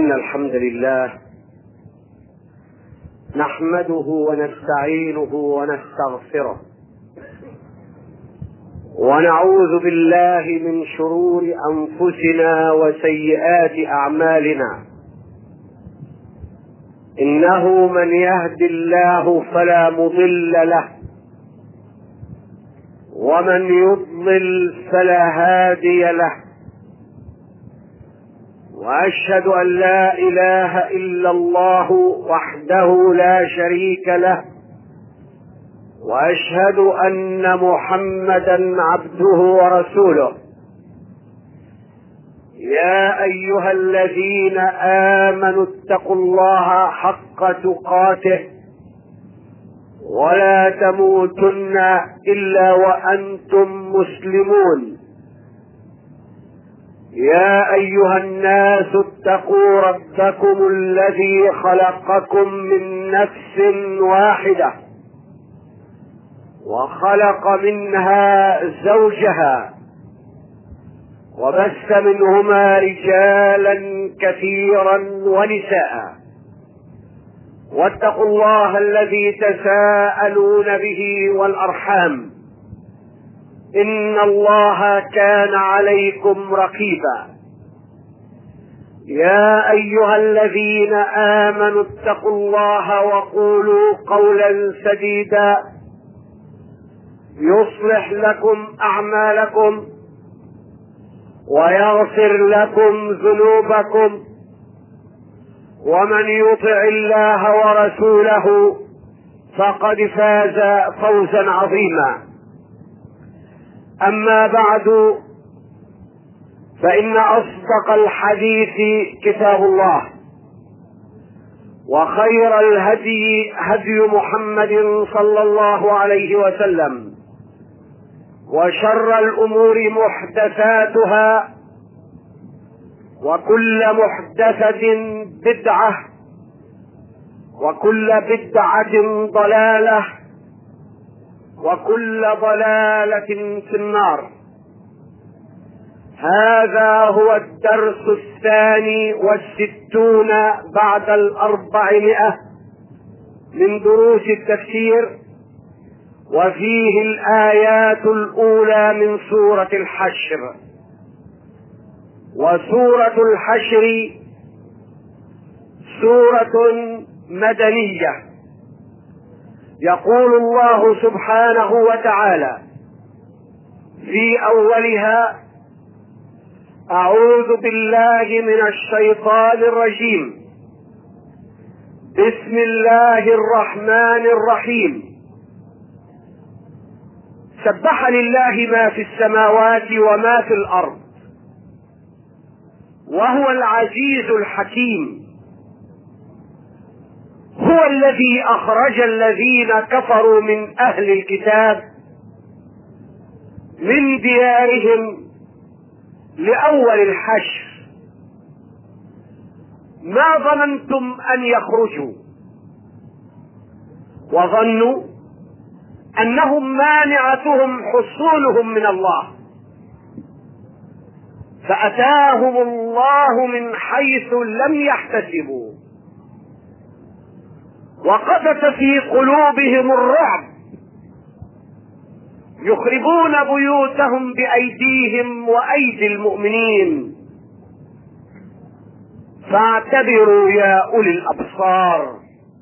إن الحمد لله نحمده ونستعينه ونستغفره ونعوذ بالله من شرور أنفسنا وسيئات أعمالنا. إنه من يهد الله فلا مضل له ومن يضلل فلا هادي له، وأشهد أن لا إله إلا الله وحده لا شريك له، وأشهد أن محمدا عبده ورسوله. يا أيها الذين آمنوا اتقوا الله حق تقاته ولا تموتن إلا وأنتم مسلمون. يا أيها الناس اتقوا ربكم الذي خلقكم من نفس واحدة وخلق منها زوجها وبث منهما رجالا كثيرا ونساء، واتقوا الله الذي تساءلون به والأرحام إن الله كان عليكم رقيبا. يا أيها الذين آمنوا اتقوا الله وقولوا قولا سديدا يصلح لكم أعمالكم ويغفر لكم ذنوبكم، ومن يطع الله ورسوله فقد فاز فوزا عظيما. أما بعد، فإن أصدق الحديث كتاب الله، وخير الهدي هدي محمد صلى الله عليه وسلم، وشر الأمور محدثاتها، وكل محدثة بدعة، وكل بدعة ضلالة، وكل ضلالة في النار. هذا هو الدرس 62 بعد 400 من دروس التفسير، وفيه الآيات الأولى من سورة الحشر. وسورة الحشر سورة مدنية. يقول الله سبحانه وتعالى في أولها: أعوذ بالله من الشيطان الرجيم، بسم الله الرحمن الرحيم. سبح لله ما في السماوات وما في الأرض وهو العزيز الحكيم. هو الذي أخرج الذين كفروا من أهل الكتاب من ديارهم لأول الحشر ما ظننتم أن يخرجوا، وظنوا أنهم مانعتهم حصولهم من الله، فأتاهم الله من حيث لم يحتسبوا، وقذف في قلوبهم الرعب، يخربون بيوتهم بأيديهم وأيدي المؤمنين. فاعتبروا يا أولي الأبصار.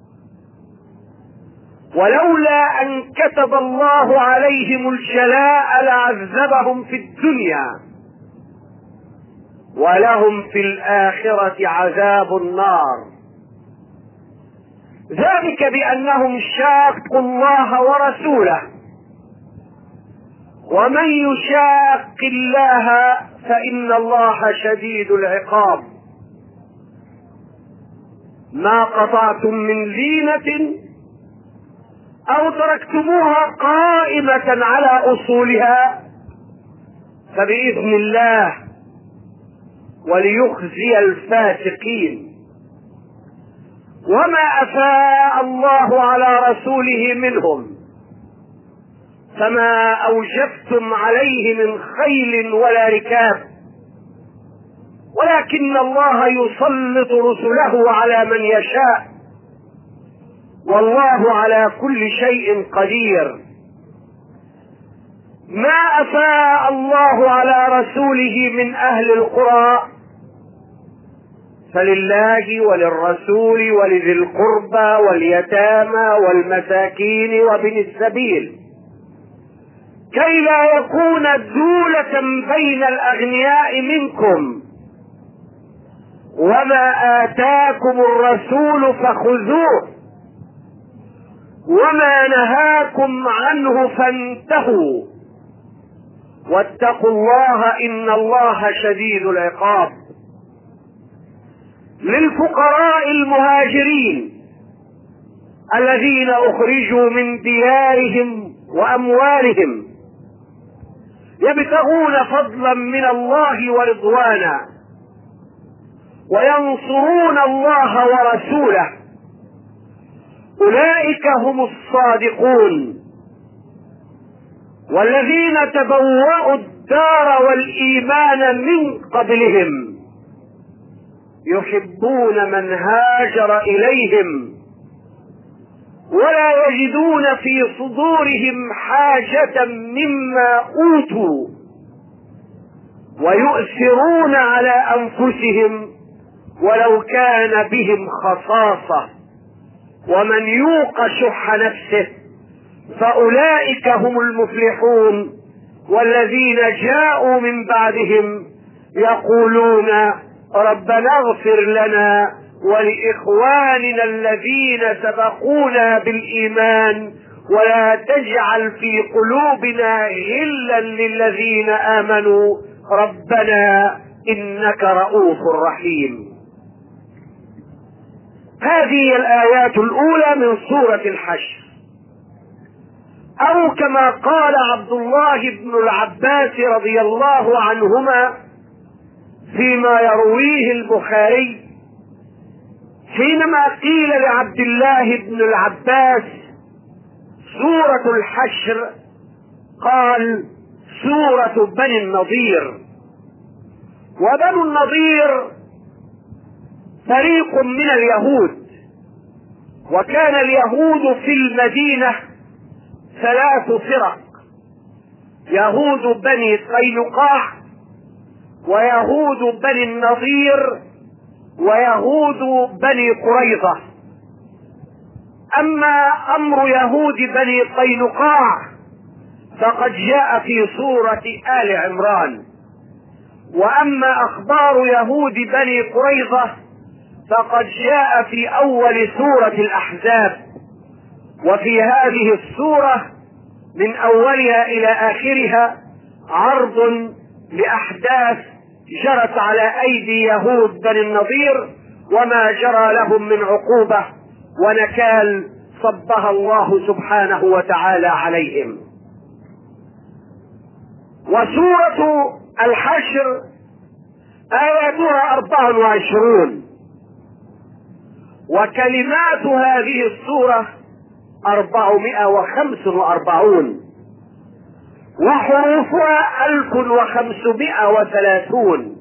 ولولا أن كتب الله عليهم الجلاء لعذبهم في الدنيا، ولهم في الآخرة عذاب النار. ذلك بأنهم شاقوا الله ورسوله، ومن يشاق الله فإن الله شديد العقاب. ما قطعتم من لينة أو تركتموها قائمة على أصولها فبإذن الله، وليخزي الفاسقين. وما أفاء الله على رسوله منهم فما أوجفتم عليه من خيل ولا ركاب، ولكن الله يسلط رسله على من يشاء، والله على كل شيء قدير. ما أفاء الله على رسوله من أهل القرى فلله وللرسول ولذي القربى واليتامى والمساكين وابن السبيل، كي لا يكون دولة بين الأغنياء منكم، وما آتاكم الرسول فخذوه وما نهاكم عنه فانتهوا واتقوا الله إن الله شديد العقاب. للفقراء المهاجرين الذين أخرجوا من ديارهم وأموالهم يبتغون فضلا من الله ورضوانا وينصرون الله ورسوله، أولئك هم الصادقون. والذين تبوأوا الدار والإيمان من قبلهم يحبون من هاجر إليهم ولا يجدون في صدورهم حاجة مما أوتوا ويؤثرون على أنفسهم ولو كان بهم خصاصة، ومن يوق شح نفسه فأولئك هم المفلحون. والذين جاءوا من بعدهم يقولون ربنا اغفر لنا ولإخواننا الذين سبقونا بالإيمان ولا تجعل في قلوبنا غلا للذين آمنوا ربنا إنك رؤوف رحيم. هذه الآيات الأولى من سورة الحشر، أو كما قال عبد الله بن العباس رضي الله عنهما فيما يرويه البخاري حينما قيل لعبد الله بن العباس سورة الحشر قال سورة بني النضير. وبنو النضير فريق من اليهود، وكان اليهود في المدينة 3 فرق: يهود بني قينقاع ويهود بني النضير ويهود بني قريظة. أما أمر يهود بني قينقاع فقد جاء في سورة آل عمران، وأما أخبار يهود بني قريظة فقد جاء في أول سورة الأحزاب. وفي هذه السورة من أولها إلى آخرها عرض لأحداث جرت على أيدي يهود بني النضير وما جرى لهم من عقوبة ونكال صبها الله سبحانه وتعالى عليهم. وسورة الحشر آياتها 24، وكلمات هذه السورة 445، وحروفها 1530.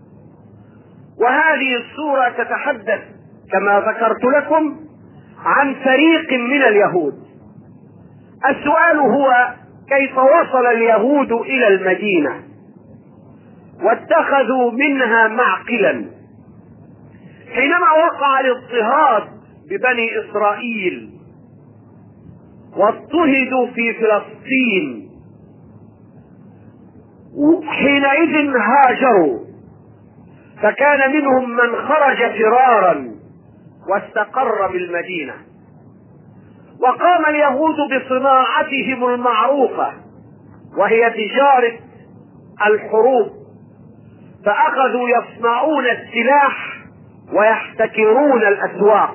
وهذه السورة تتحدث كما ذكرت لكم عن فريق من اليهود. السؤال هو كيف وصل اليهود إلى المدينة واتخذوا منها معقلا حينما وقع الاضطهاد ببني إسرائيل واضطهدوا في فلسطين. حينئذ هاجروا، فكان منهم من خرج فرارا واستقر بالمدينة، وقام اليهود بصناعتهم المعروفة وهي تجارة الحروب، فأخذوا يصنعون السلاح ويحتكرون الأسواق.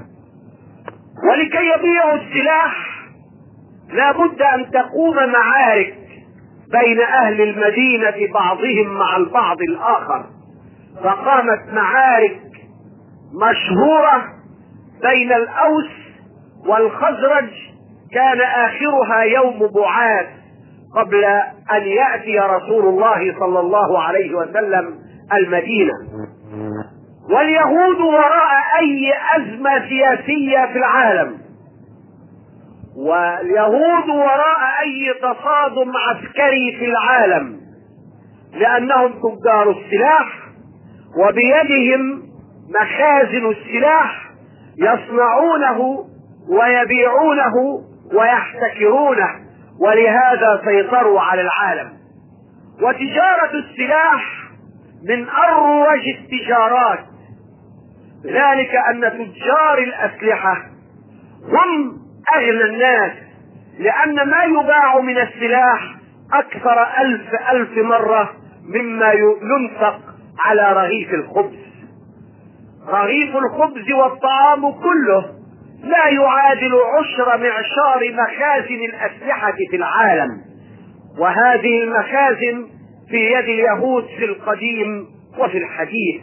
ولكي يبيعوا السلاح لا بد أن تقوم معارك بين أهل المدينة بعضهم مع البعض الآخر، فقامت معارك مشهورة بين الأوس والخزرج، كان آخرها يوم بعاث قبل أن يأتي رسول الله صلى الله عليه وسلم المدينة. واليهود وراء أي أزمة سياسية في العالم، واليهود وراء أي تصادم عسكري في العالم، لأنهم تجار السلاح وبيدهم مخازن السلاح يصنعونه ويبيعونه ويحتكرونه، ولهذا سيطروا على العالم. وتجارة السلاح من أروج التجارات، ذلك أن تجار الأسلحة هم أغنى الناس، لأن ما يباع من السلاح أكثر ألف مرة مما ينفق على رغيف الخبز. رغيف الخبز والطعام كله لا يعادل 10 معشار مخازن الأسلحة في العالم، وهذه المخازن في يد اليهود في القديم وفي الحديث.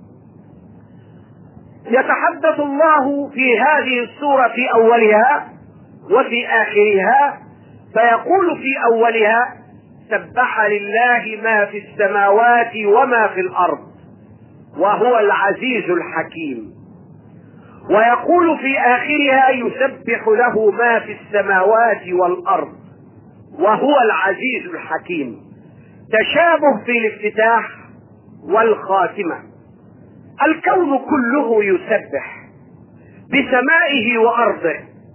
يتحدث الله في هذه السورة في أولها وفي آخرها، فيقول في أولها: سبح لله ما في السماوات وما في الأرض وهو العزيز الحكيم. ويقول في آخرها: يسبح له ما في السماوات والأرض وهو العزيز الحكيم. تشابه في الافتتاح والخاتمة. الكون كله يسبح بسمائه وأرضه،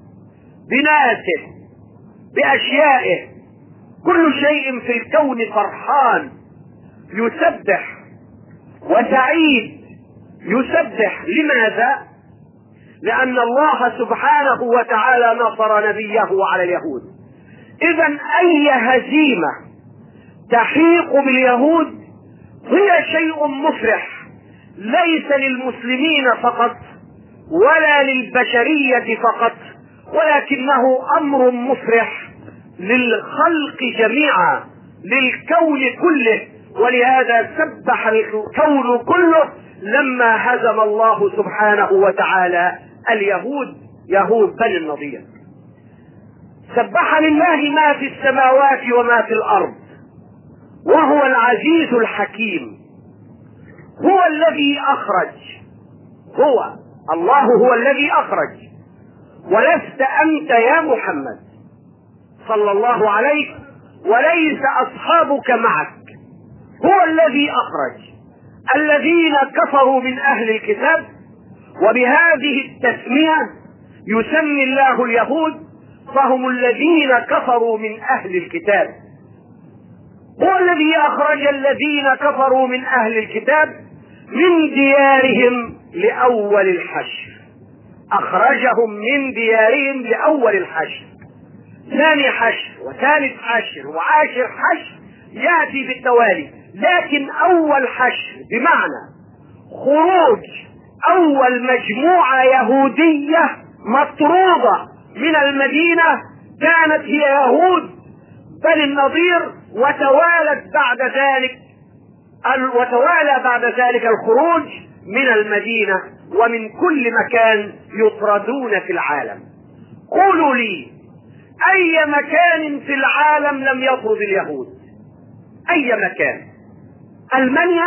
بناسه، بأشيائه. كل شيء في الكون فرحان يسبح وسعيد يسبح. لماذا؟ لأن الله سبحانه وتعالى نصر نبيه على اليهود. إذن أي هزيمة تحيق باليهود هي شيء مفرح، ليس للمسلمين فقط ولا للبشرية فقط، ولكنه أمر مفرح للخلق جميعا، للكون كله. ولهذا سبح الكون كله لما هزم الله سبحانه وتعالى اليهود، يهود بني النضير. سبح لله ما في السماوات وما في الأرض وهو العزيز الحكيم. هو الذي أخرج، هو الله هو الذي أخرج، ولست أنت يا محمد صلى الله عليه، وليس أصحابك معك. هو الذي أخرج الذين كفروا من أهل الكتاب، وبهذه التسمية يسمي الله اليهود، فهم الذين كفروا من أهل الكتاب. هو الذي أخرج الذين كفروا من أهل الكتاب من ديارهم لأول الحشر. أخرجهم من ديارهم لأول الحشر، ثاني حشر وثالث حشر وعاشر حشر يأتي بالتوالي، لكن أول حشر بمعنى خروج أول مجموعة يهودية مطرودة من المدينة كانت هي يهود بني النضير، وتوالى بعد ذلك الخروج من المدينة ومن كل مكان يطردون في العالم. قولوا لي أي مكان في العالم لم يطرد اليهود؟ أي مكان؟ ألمانيا،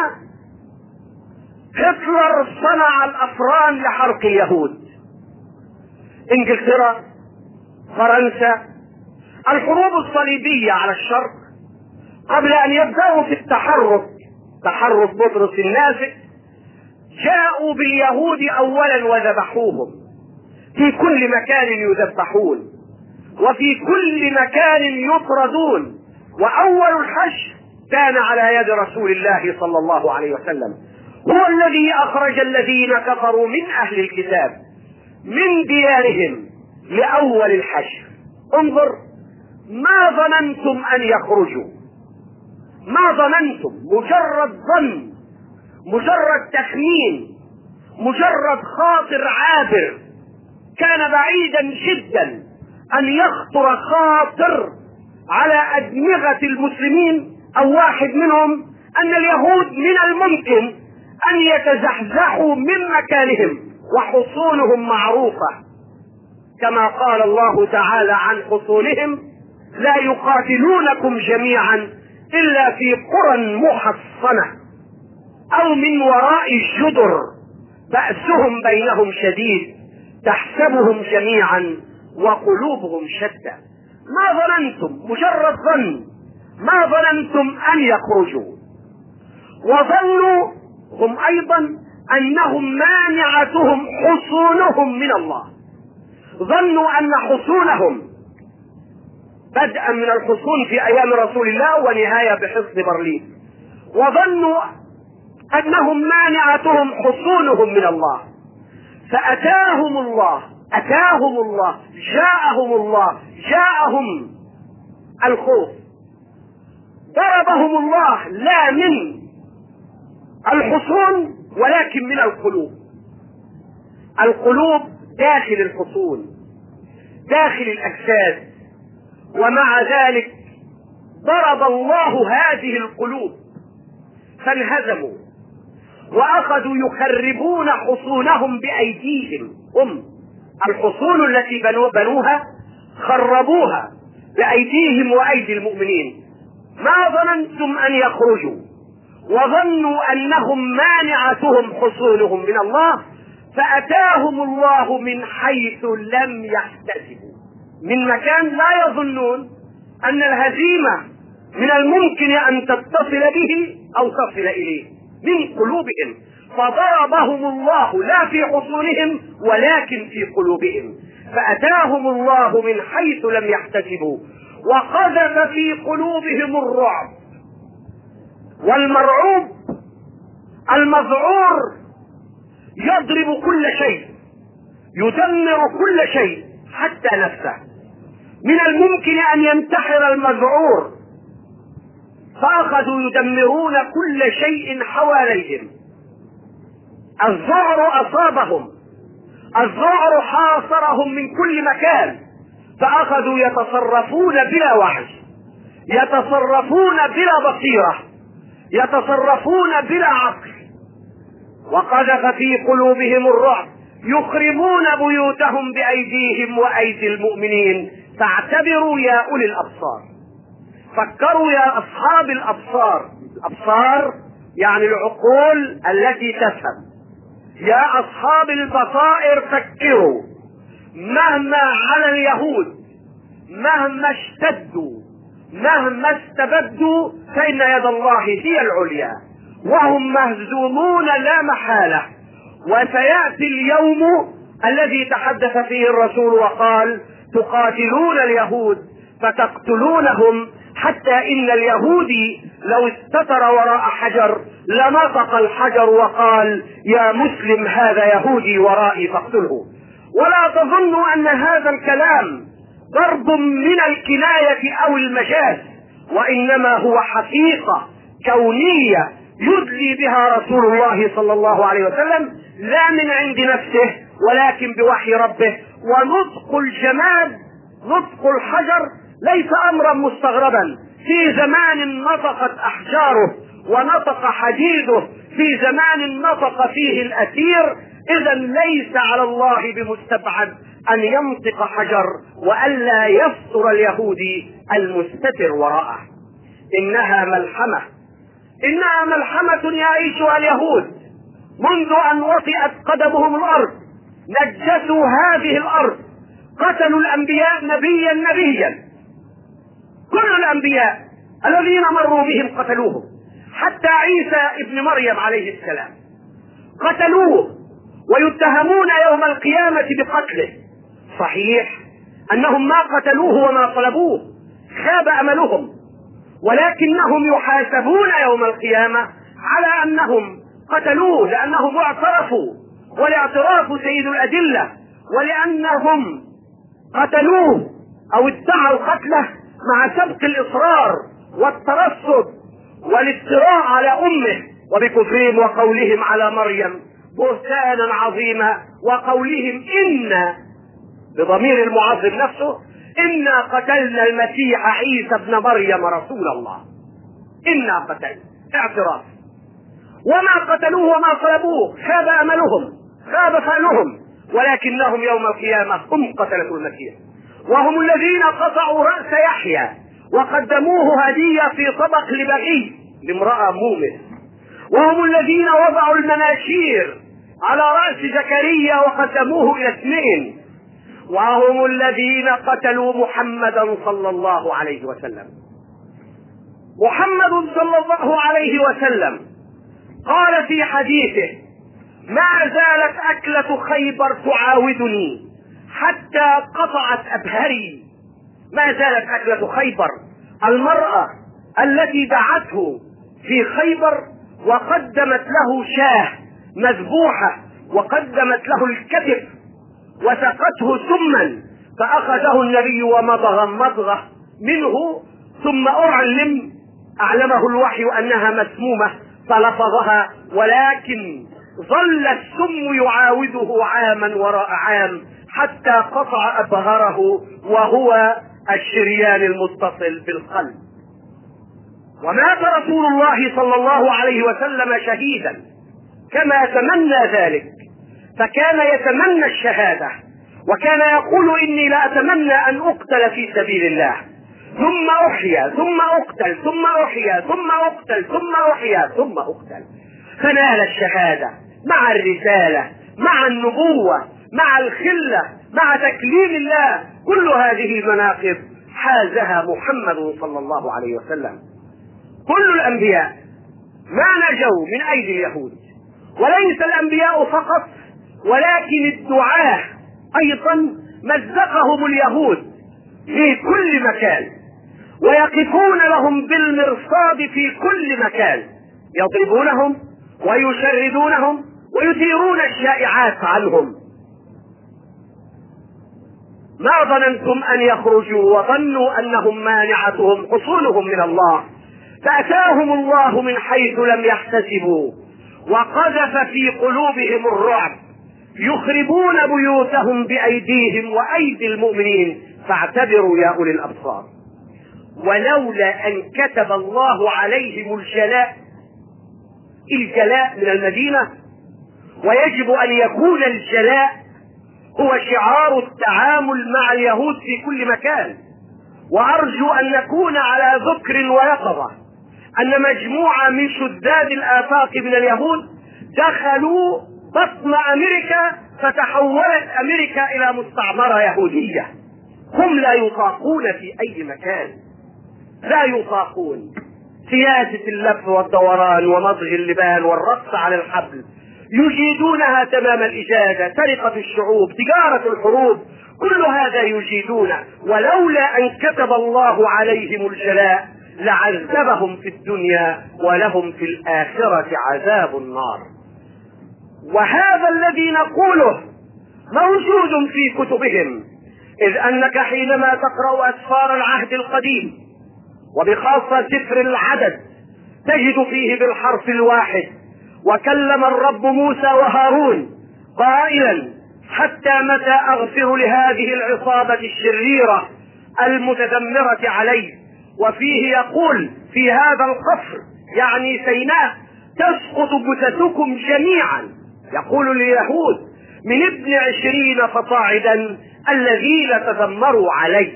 هتلر صنع الأفران لحرق اليهود. إنجلترا، فرنسا، الحروب الصليبية على الشرق قبل أن يبدأوا في تحرك بطرس النافذ جاءوا باليهود أولا وذبحوهم. في كل مكان يذبحون وفي كل مكان يطردون، وأول الحشر كان على يد رسول الله صلى الله عليه وسلم. هو الذي أخرج الذين كفروا من أهل الكتاب من ديارهم لأول الحشر. انظر، ما ظننتم أن يخرجوا، ما ظننتم، مجرد ظن، مجرد تخمين، مجرد خاطر عابر. كان بعيدا جدا أن يخطر خاطر على أدمغة المسلمين أو واحد منهم أن اليهود من الممكن أن يتزحزحوا من مكانهم وحصونهم معروفة، كما قال الله تعالى عن حصونهم: لا يقاتلونكم جميعا إلا في قرى محصنة. أو من وراء الجدر بأسهم بينهم شديد تحسبهم جميعا وقلوبهم شتى. ما ظننتم، مجرد ظن، ما ظننتم أن يخرجوا. وظنوا هم أيضا أنهم مانعتهم حصونهم من الله، ظنوا أن حصونهم بدءا من الحصون في أيام رسول الله ونهاية بحصن برلين، وظنوا أنهم مانعتهم حصونهم من الله، فأتاهم الله، أتاهم الله، جاءهم الله، جاءهم الخوف، ضربهم الله لا من الحصون ولكن من القلوب. القلوب داخل الحصون، داخل الأجساد، ومع ذلك ضرب الله هذه القلوب فانهزموا وأخذوا يخربون حصونهم بأيديهم. هم الحصون التي بنوها خربوها بأيديهم وأيدي المؤمنين. ما ظننتم أن يخرجوا، وظنوا أنهم مانعتهم حصونهم من الله، فأتاهم الله من حيث لم يحتسبوا، من مكان لا يظنون أن الهزيمة من الممكن أن تتصل به أو تصل إليه، من قلوبهم، فضربهم الله لا في حصونهم ولكن في قلوبهم، فأتاهم الله من حيث لم يحتسبوا وقذف في قلوبهم الرعب. والمرعوب المذعور يضرب كل شيء، يدمر كل شيء حتى نفسه. من الممكن أن ينتحر المذعور، فأخذوا يدمرون كل شيء حواليهم. الذعر أصابهم، الذعر حاصرهم من كل مكان، فأخذوا يتصرفون بلا وعي، يتصرفون بلا بصيرة، يتصرفون بلا عقل. وقذف في قلوبهم الرعب، يخربون بيوتهم بأيديهم وأيدي المؤمنين. فاعتبروا يا أولي الأبصار، فكروا يا أصحاب الأبصار، الأبصار يعني العقول التي تفهم. يا أصحاب البصائر فكروا، مهما على اليهود، مهما اشتدوا، مهما استبدوا، فإن يد الله هي العليا، وهم مهزومون لا محالة. وسيأتي اليوم الذي تحدث فيه الرسول وقال: تقاتلون اليهود فتقتلونهم، حتى إن اليهودي لو استتر وراء حجر لنطق الحجر وقال: يا مسلم هذا يهودي ورائي فاقتله. ولا تظنوا أن هذا الكلام ضرب من الكناية أو المجاز، وإنما هو حقيقة كونية يدلي بها رسول الله صلى الله عليه وسلم، لا من عند نفسه ولكن بوحي ربه. ونطق الجماد، نطق الحجر، ليس أمرا مستغربا. في زمان نطقت أحجاره ونطق حديده، في زمان نطق فيه الأثير. إذا ليس على الله بمستبعد أن ينطق حجر وألا يستر اليهودي المستتر وراءه. إنها ملحمة، إنها ملحمة يعيشها اليهود منذ أن وطئت قدمهم الأرض. نجسوا هذه الأرض، قتلوا الأنبياء نبيا نبيا، كل الأنبياء الذين مروا بهم قتلوهم، حتى عيسى ابن مريم عليه السلام قتلوه، ويتهمون يوم القيامة بقتله. صحيح أنهم ما قتلوه وما طلبوه، خاب أملهم، ولكنهم يحاسبون يوم القيامة على أنهم قتلوه، لأنهم اعترفوا، والاعتراف سيد الأدلة، ولأنهم قتلوه أو ادعوا قتله مع سبق الإصرار والترصد والافتراء على أمه، وبكفرهم وقولهم على مريم بهتانا عظيما، وقولهم إنا بضمير المعظم نفسه: إنا قتلنا المسيح عيسى ابن مريم رسول الله. إنا قتلنا، اعتراف. وما قتلوه وما صلبوه، خاب أملهم، خاب فعلهم، ولكنهم يوم القيامة هم قتلوا المسيح، وهم الذين قطعوا رأس يحيى وقدموه هدية في طبق لبغي لامرأة مومن، وهم الذين وضعوا المناشير على رأس زكريا وقسموه إلى 2، وهم الذين قتلوا محمدا صلى الله عليه وسلم. محمد صلى الله عليه وسلم قال في حديثه: ما زالت أكلة خيبر تعاودني حتى قطعت أبهري. ما زالت أكلة خيبر، المرأة التي دعته في خيبر وقدمت له شاه مذبوحة وقدمت له الكتف وسقته سما، فأخذه النبي ومضغ مضغة منه، ثم أعلمه الوحي أنها مسمومة فلفظها، ولكن ظل السم يعاوده عاما وراء عام حتى قطع أبهره، وهو الشريان المتصل بالقلب. ومات رسول الله صلى الله عليه وسلم شهيدا كما تمنى ذلك، فكان يتمنى الشهادة، وكان يقول: إني لا أتمنى أن أقتل في سبيل الله، ثم أحيا ثم أقتل ثم أحيا ثم أقتل ثم أحيا ثم أقتل، فنال الشهادة مع الرسالة مع النبوة مع الخلة مع تكليم الله. كل هذه المناقب حازها محمد صلى الله عليه وسلم. كل الأنبياء ما نجوا من أيدي اليهود، وليس الأنبياء فقط ولكن الدعاة أيضا مزقهم اليهود في كل مكان، ويقفون لهم بالمرصاد في كل مكان، يضربونهم ويشردونهم ويثيرون الشائعات عنهم. ما ظننتم أن يخرجوا وظنوا أنهم مانعتهم حصولهم من الله، فأتاهم الله من حيث لم يحتسبوا وقذف في قلوبهم الرعب، يخربون بيوتهم بأيديهم وأيدي المؤمنين، فاعتبروا يا أولي الأبصار. ولولا أن كتب الله عليهم الجلاء من المدينة، ويجب أن يكون الجلاء هو شعار التعامل مع اليهود في كل مكان. وأرجو أن نكون على ذكر ويقظة أن مجموعة من شداد الآفاق من اليهود دخلوا بطن أمريكا، فتحولت أمريكا إلى مستعمرة يهودية. هم لا يطاقون في أي مكان، لا يطاقون سياسة اللف والدوران ومضغ اللبان والرقص على الحبل، يجيدونها تمام الإجادة، سرقة الشعوب، تجارة الحروب، كل هذا يجيدون. ولولا أن كتب الله عليهم الجلاء لعذبهم في الدنيا ولهم في الآخرة عذاب النار. وهذا الذي نقوله موجود في كتبهم، إذ أنك حينما تقرأ أسفار العهد القديم وبخاصة سفر العدد تجد فيه بالحرف الواحد: وكلم الرب موسى وهارون قائلا: حتى متى أغفر لهذه العصابة الشريرة المتذمرة علي. وفيه يقول: في هذا القصر يعني سيناء تسقط جثثكم جميعا، يقول لليهود من ابن 20 فصاعدا الذين تذمروا علي.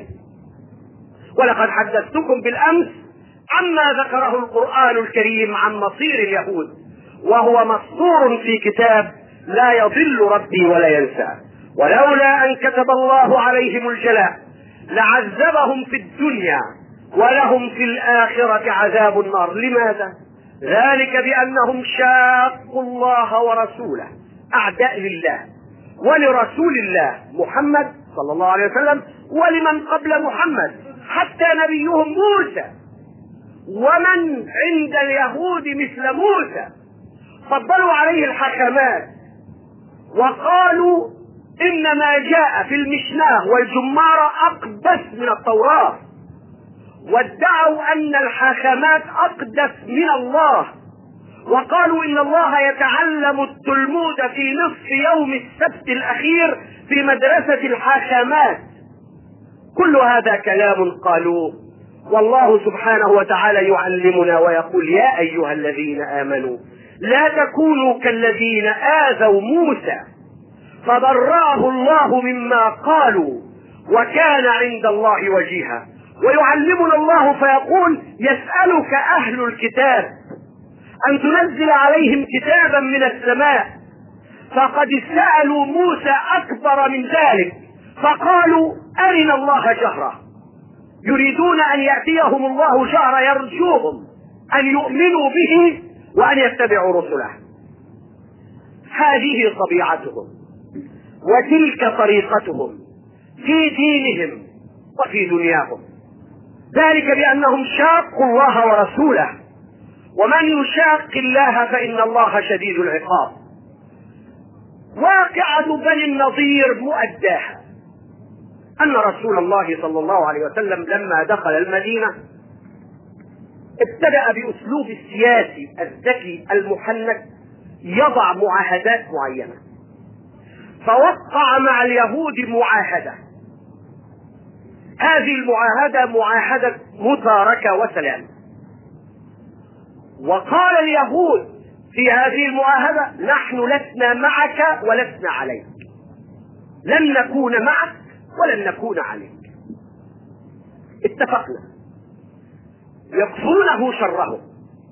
ولقد حدثتكم بالأمس عما ذكره القرآن الكريم عن مصير اليهود، وهو مسطور في كتاب لا يضل ربي ولا ينسى. ولولا أن كتب الله عليهم الجلاء لعذبهم في الدنيا ولهم في الآخرة عذاب النار. لماذا؟ ذلك بأنهم شاقوا الله ورسوله، أعداء لله ولرسول الله محمد صلى الله عليه وسلم ولمن قبل محمد حتى نبيهم موسى، ومن عند اليهود مثل موسى فضلوا عليه الحكمات، وقالوا إن ما جاء في المشناه والجمارة أقدس من التوراة، وادعوا أن الحاكمات أقدس من الله، وقالوا إن الله يتعلم التلمود في نصف يوم السبت الأخير في مدرسة الحاكمات. كل هذا كلام قالوه، والله سبحانه وتعالى يعلمنا ويقول: يا أيها الذين آمنوا لا تكونوا كالذين آذوا موسى فبرأه الله مما قالوا وكان عند الله وجيها. ويعلمنا الله فيقول: يسألك أهل الكتاب أن تنزل عليهم كتابا من السماء، فقد سألوا موسى أكبر من ذلك، فقالوا أرنا الله جهرة، يريدون أن يأتيهم الله جهرة، يرجوهم أن يؤمنوا به وأن يتبعوا رسله. هذه طبيعتهم وتلك طريقتهم في دينهم وفي دنياهم، ذلك بأنهم شاقوا الله ورسوله، ومن يشاق الله فإن الله شديد العقاب. واقعة بني النضير مؤداها أن رسول الله صلى الله عليه وسلم لما دخل المدينة ابتدأ بأسلوب السياسي الذكي المحنك يضع معاهدات معينة، فوقع مع اليهود معاهدة. هذه المعاهدة معاهدة متاركة وسلام، وقال اليهود في هذه المعاهدة نحن لسنا معك ولسنا عليك، لن نكون معك ولن نكون عليك. اتفقنا، يكفونه شره.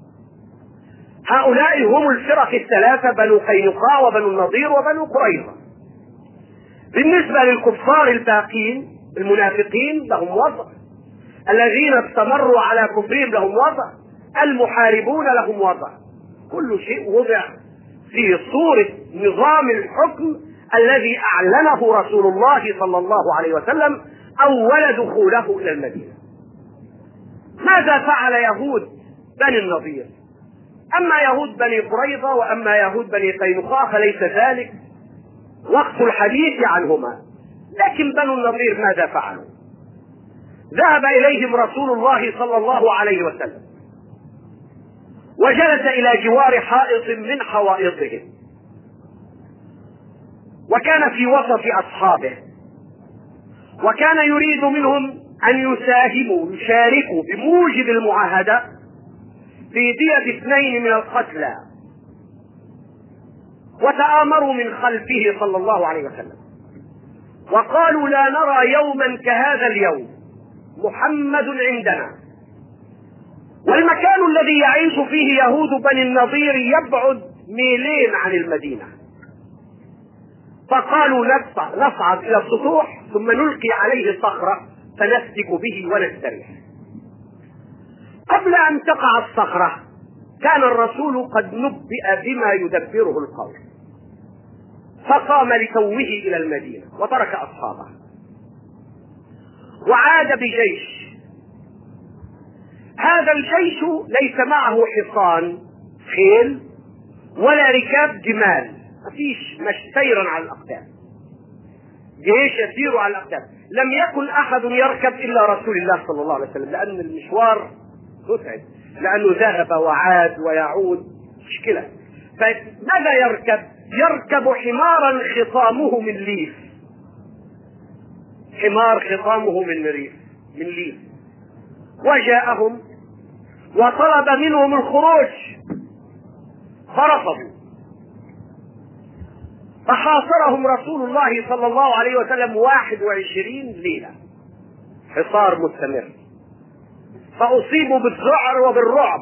هؤلاء هم الفرق الثلاثة، بنو قينقاع وبنو النضير وبنو قريظة. بالنسبة للكفار الباقين المنافقين لهم وضع، الذين استمروا على كفرهم لهم وضع، المحاربون لهم وضع. كل شيء وضع في صورة نظام الحكم الذي أعلنه رسول الله صلى الله عليه وسلم أول دخوله إلى المدينة. ماذا فعل يهود بني النضير؟ أما يهود بني قريظة وأما يهود بني قينقاع فليس ذلك وقت الحديث عنهما، لكن بنو النضير ماذا فعلوا؟ ذهب إليهم رسول الله صلى الله عليه وسلم وجلس إلى جوار حائط من حوائطهم، وكان في وسط أصحابه، وكان يريد منهم أن يشاركوا بموجب المعاهدة في دية 2 من القتلى، وتآمروا من خلفه صلى الله عليه وسلم وقالوا لا نرى يوما كهذا اليوم، محمد عندنا. والمكان الذي يعيش فيه يهود بني النضير يبعد ميلين عن المدينة، فقالوا نصعد إلى السطوح ثم نلقي عليه صخرة فنسلك به ونستريح. قبل أن تقع الصخرة كان الرسول قد نبئ بما يدبره القوم، فقام لتوه إلى المدينة وترك أصحابه وعاد بجيش. هذا الجيش ليس معه حصان خيل ولا ركاب جمال، مفيش سيرا على الأقدام، جيش يسير على الأقدام. لم يكن أحد يركب إلا رسول الله صلى الله عليه وسلم، لأن المشوار متعب، لأنه ذهب وعاد ويعود مشكلة. فماذا يركب؟ يركب حمارا خطامه من ليف، حمار خطامه من ليف. وجاءهم وطلب منهم الخروج فرفضوا، فحاصرهم رسول الله صلى الله عليه وسلم 21 ليلة حصار مستمر، فأصيبوا بالذعر وبالرعب.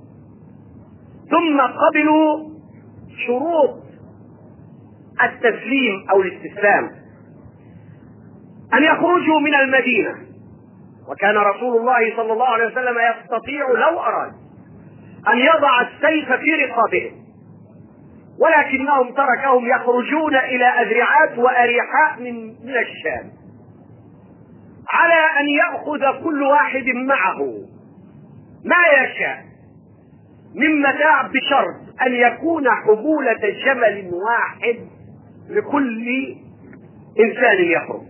ثم قبلوا شروط التسليم أو الاستسلام، أن يخرجوا من المدينة، وكان رسول الله صلى الله عليه وسلم يستطيع لو أراد أن يضع السيف في رقابهم، ولكنهم تركهم يخرجون إلى أذرعات وأريحاء من الشام، على أن يأخذ كل واحد معه ما يشاء من متاع، بشرط أن يكون حبولة جمل واحد لكل إنسان يخرج.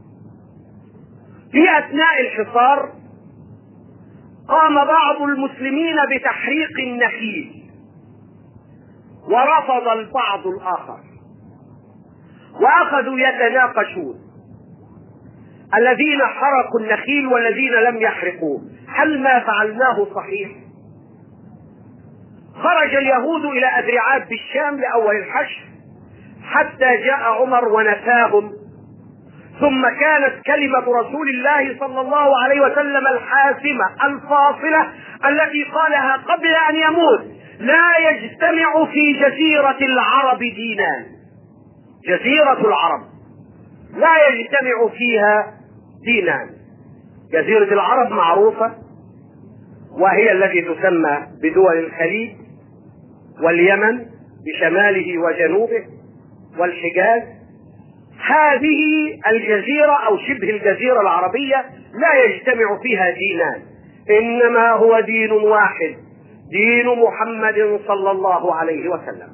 في أثناء الحصار قام بعض المسلمين بتحريق النخيل، ورفض البعض الآخر، وأخذوا يتناقشون، الذين حرقوا النخيل والذين لم يحرقوه، هل ما فعلناه صحيح؟ خرج اليهود إلى أذرعات بالشام لأول الحشر حتى جاء عمر ونفاهم، ثم كانت كلمة رسول الله صلى الله عليه وسلم الحاسمة الفاصلة التي قالها قبل أن يموت: لا يجتمع في جزيرة العرب دينان. جزيرة العرب لا يجتمع فيها دينان. جزيرة العرب معروفة، وهي التي تسمى بدول الخليج واليمن بشماله وجنوبه والحجاز. هذه الجزيرة أو شبه الجزيرة العربية لا يجتمع فيها دينان، إنما هو دين واحد، دين محمد صلى الله عليه وسلم.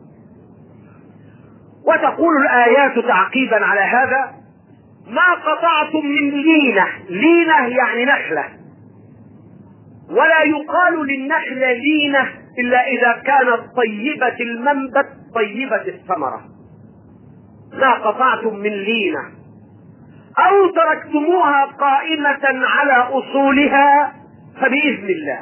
وتقول الآيات تعقيبا على هذا: ما قطعتم من لينة. لينة يعني نخلة، ولا يقال للنخلة لينة إلا إذا كانت طيبة المنبت طيبة الثمرة. ما قطعتم من لينة أو تركتموها قائمة على أصولها فبإذن الله.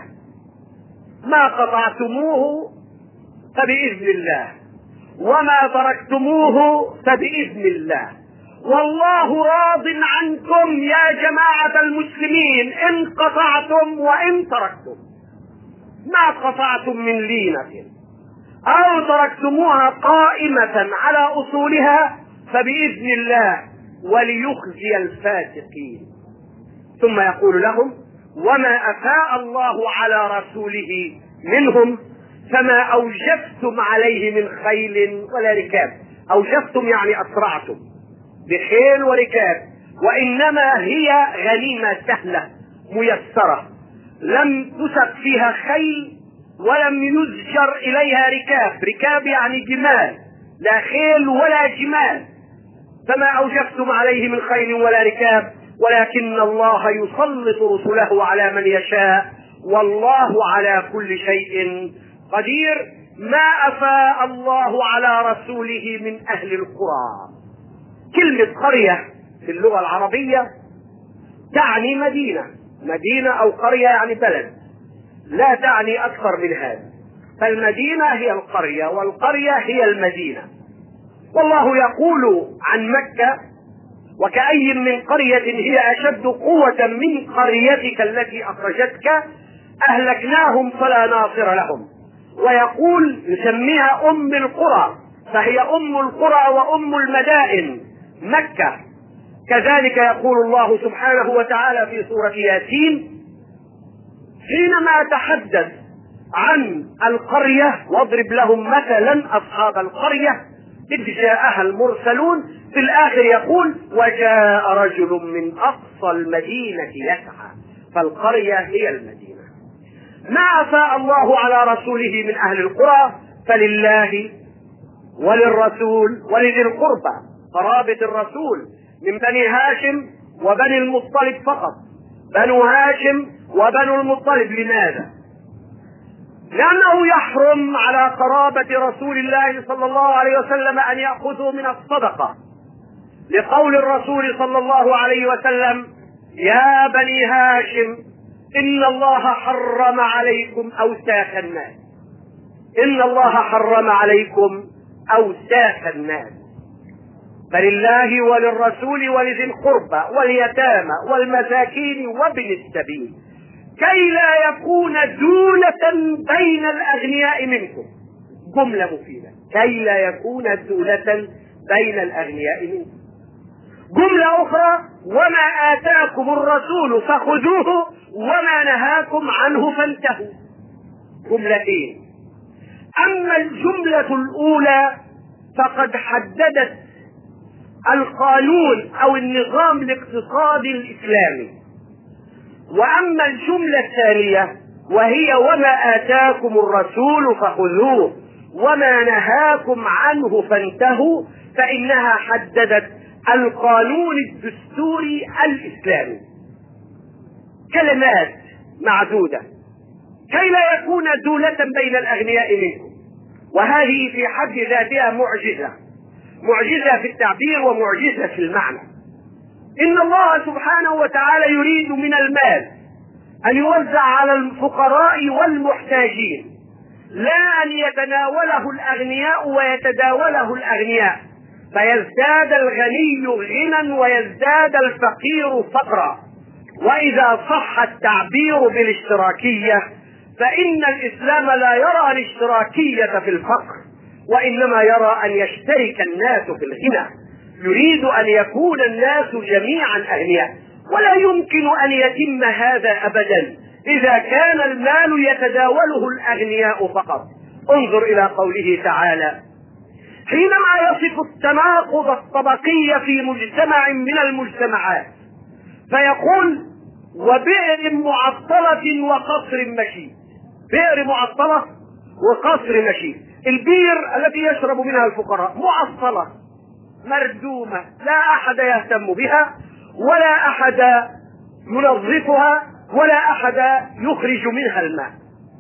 ما قطعتموه فبإذن الله، وما تركتموه فبإذن الله، والله راض عنكم يا جماعة المسلمين إن قطعتم وإن تركتم. ما قطعتم من لينة أو تركتموها قائمة على أصولها فبإذن الله وليخزي الفاسقين. ثم يقول لهم: وما أفاء الله على رسوله منهم فما أوجفتم عليه من خيل ولا ركاب. أوجفتم يعني أسرعتم بخيل وركاب، وإنما هي غنيمة سهلة ميسرة، لم تسق فيها خيل ولم يزجر إليها ركاب. ركاب يعني جمال، لا خيل ولا جمال. فما أوجفتم عليه من خيل ولا ركاب ولكن الله يسلط رسله على من يشاء والله على كل شيء قدير. ما أفاء الله على رسوله من أهل القرى. كلمة قرية في اللغة العربية تعني مدينة. مدينة أو قرية يعني بلد، لا تعني أكثر من هذا. فالمدينة هي القرية والقرية هي المدينة. والله يقول عن مكة: وكأي من قرية هي أشد قوة من قريتك التي أخرجتك أهلكناهم فلا ناصر لهم. ويقول يسميها أم القرى، فهي أم القرى وأم المدائن مكة. كذلك يقول الله سبحانه وتعالى في سورة ياسين حينما تحدث عن القرية: واضرب لهم مثلا أصحاب القرية إذ جاءها المرسلون. في الآخر يقول: وجاء رجل من أقصى المدينة يسعى. فالقرية هي المدينة. ما أفاء الله على رسوله من أهل القرى فلله وللرسول ولذي القربى. قرابة الرسول من بني هاشم وبني المطلب فقط. بنو هاشم وبنو المطلب. لماذا؟ لأنه يحرم على قرابة رسول الله صلى الله عليه وسلم أن يأخذوا من الصدقة، لقول الرسول صلى الله عليه وسلم: يا بني هاشم إن الله حرم عليكم أوساخ الناس. إن الله حرم عليكم أوساخ الناس. فلله وللرسول ولذي القربى واليتامى والمساكين وابن السبيل كي لا يكون دولة بين الأغنياء منكم. جملة مفيدة: كي لا يكون دولة بين الأغنياء منكم. جملة أخرى: وما آتاكم الرسول فخذوه وما نهاكم عنه فانتهوا. جملتين. أما الجملة الأولى فقد حددت القانون أو النظام الاقتصادي الإسلامي، وأما الجملة الثانية وهي وما آتاكم الرسول فخذوه وما نهاكم عنه فانتهوا فإنها حددت القانون الدستوري الإسلامي. كلمات معدودة: كي لا يكون دولة بين الأغنياء منكم. وهذه في حد ذاتها معجزة، معجزة في التعبير ومعجزة في المعنى. إن الله سبحانه وتعالى يريد من المال أن يوزع على الفقراء والمحتاجين، لا أن يتناوله الأغنياء ويتداوله الأغنياء فيزداد الغني غنى ويزداد الفقير فقرا. وإذا صح التعبير بالاشتراكية فإن الإسلام لا يرى الاشتراكية في الفقر، وإنما يرى أن يشترك الناس في الغنى. يريد أن يكون الناس جميعا أغنياء، ولا يمكن أن يتم هذا أبدا إذا كان المال يتداوله الأغنياء فقط. انظر إلى قوله تعالى حينما يصف التناقض الطبقي في مجتمع من المجتمعات، فيقول وبئر معطلة وقصر مشيد. بئر معطلة وقصر مشيد. البير التي يشرب منها الفقراء معطلة مردومة، لا أحد يهتم بها، ولا أحد ينظفها، ولا أحد يخرج منها الماء.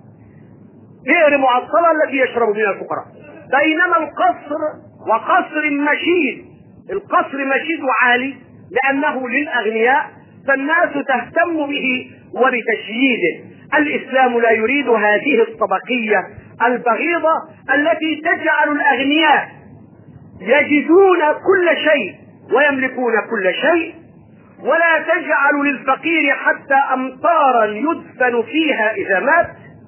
بئر معطلة التي يشرب منها الفقراء. بينما القصر وقصر مشيد، القصر مشيد عالي لأنه للأغنياء، فالناس تهتم به وبتشييده. الإسلام لا يريد هذه الطبقية البغيضة التي تجعل الأغنياء يجدون كل شيء ويملكون كل شيء، ولا تجعل للفقير حتى أمطارا يدفن فيها إذا مات.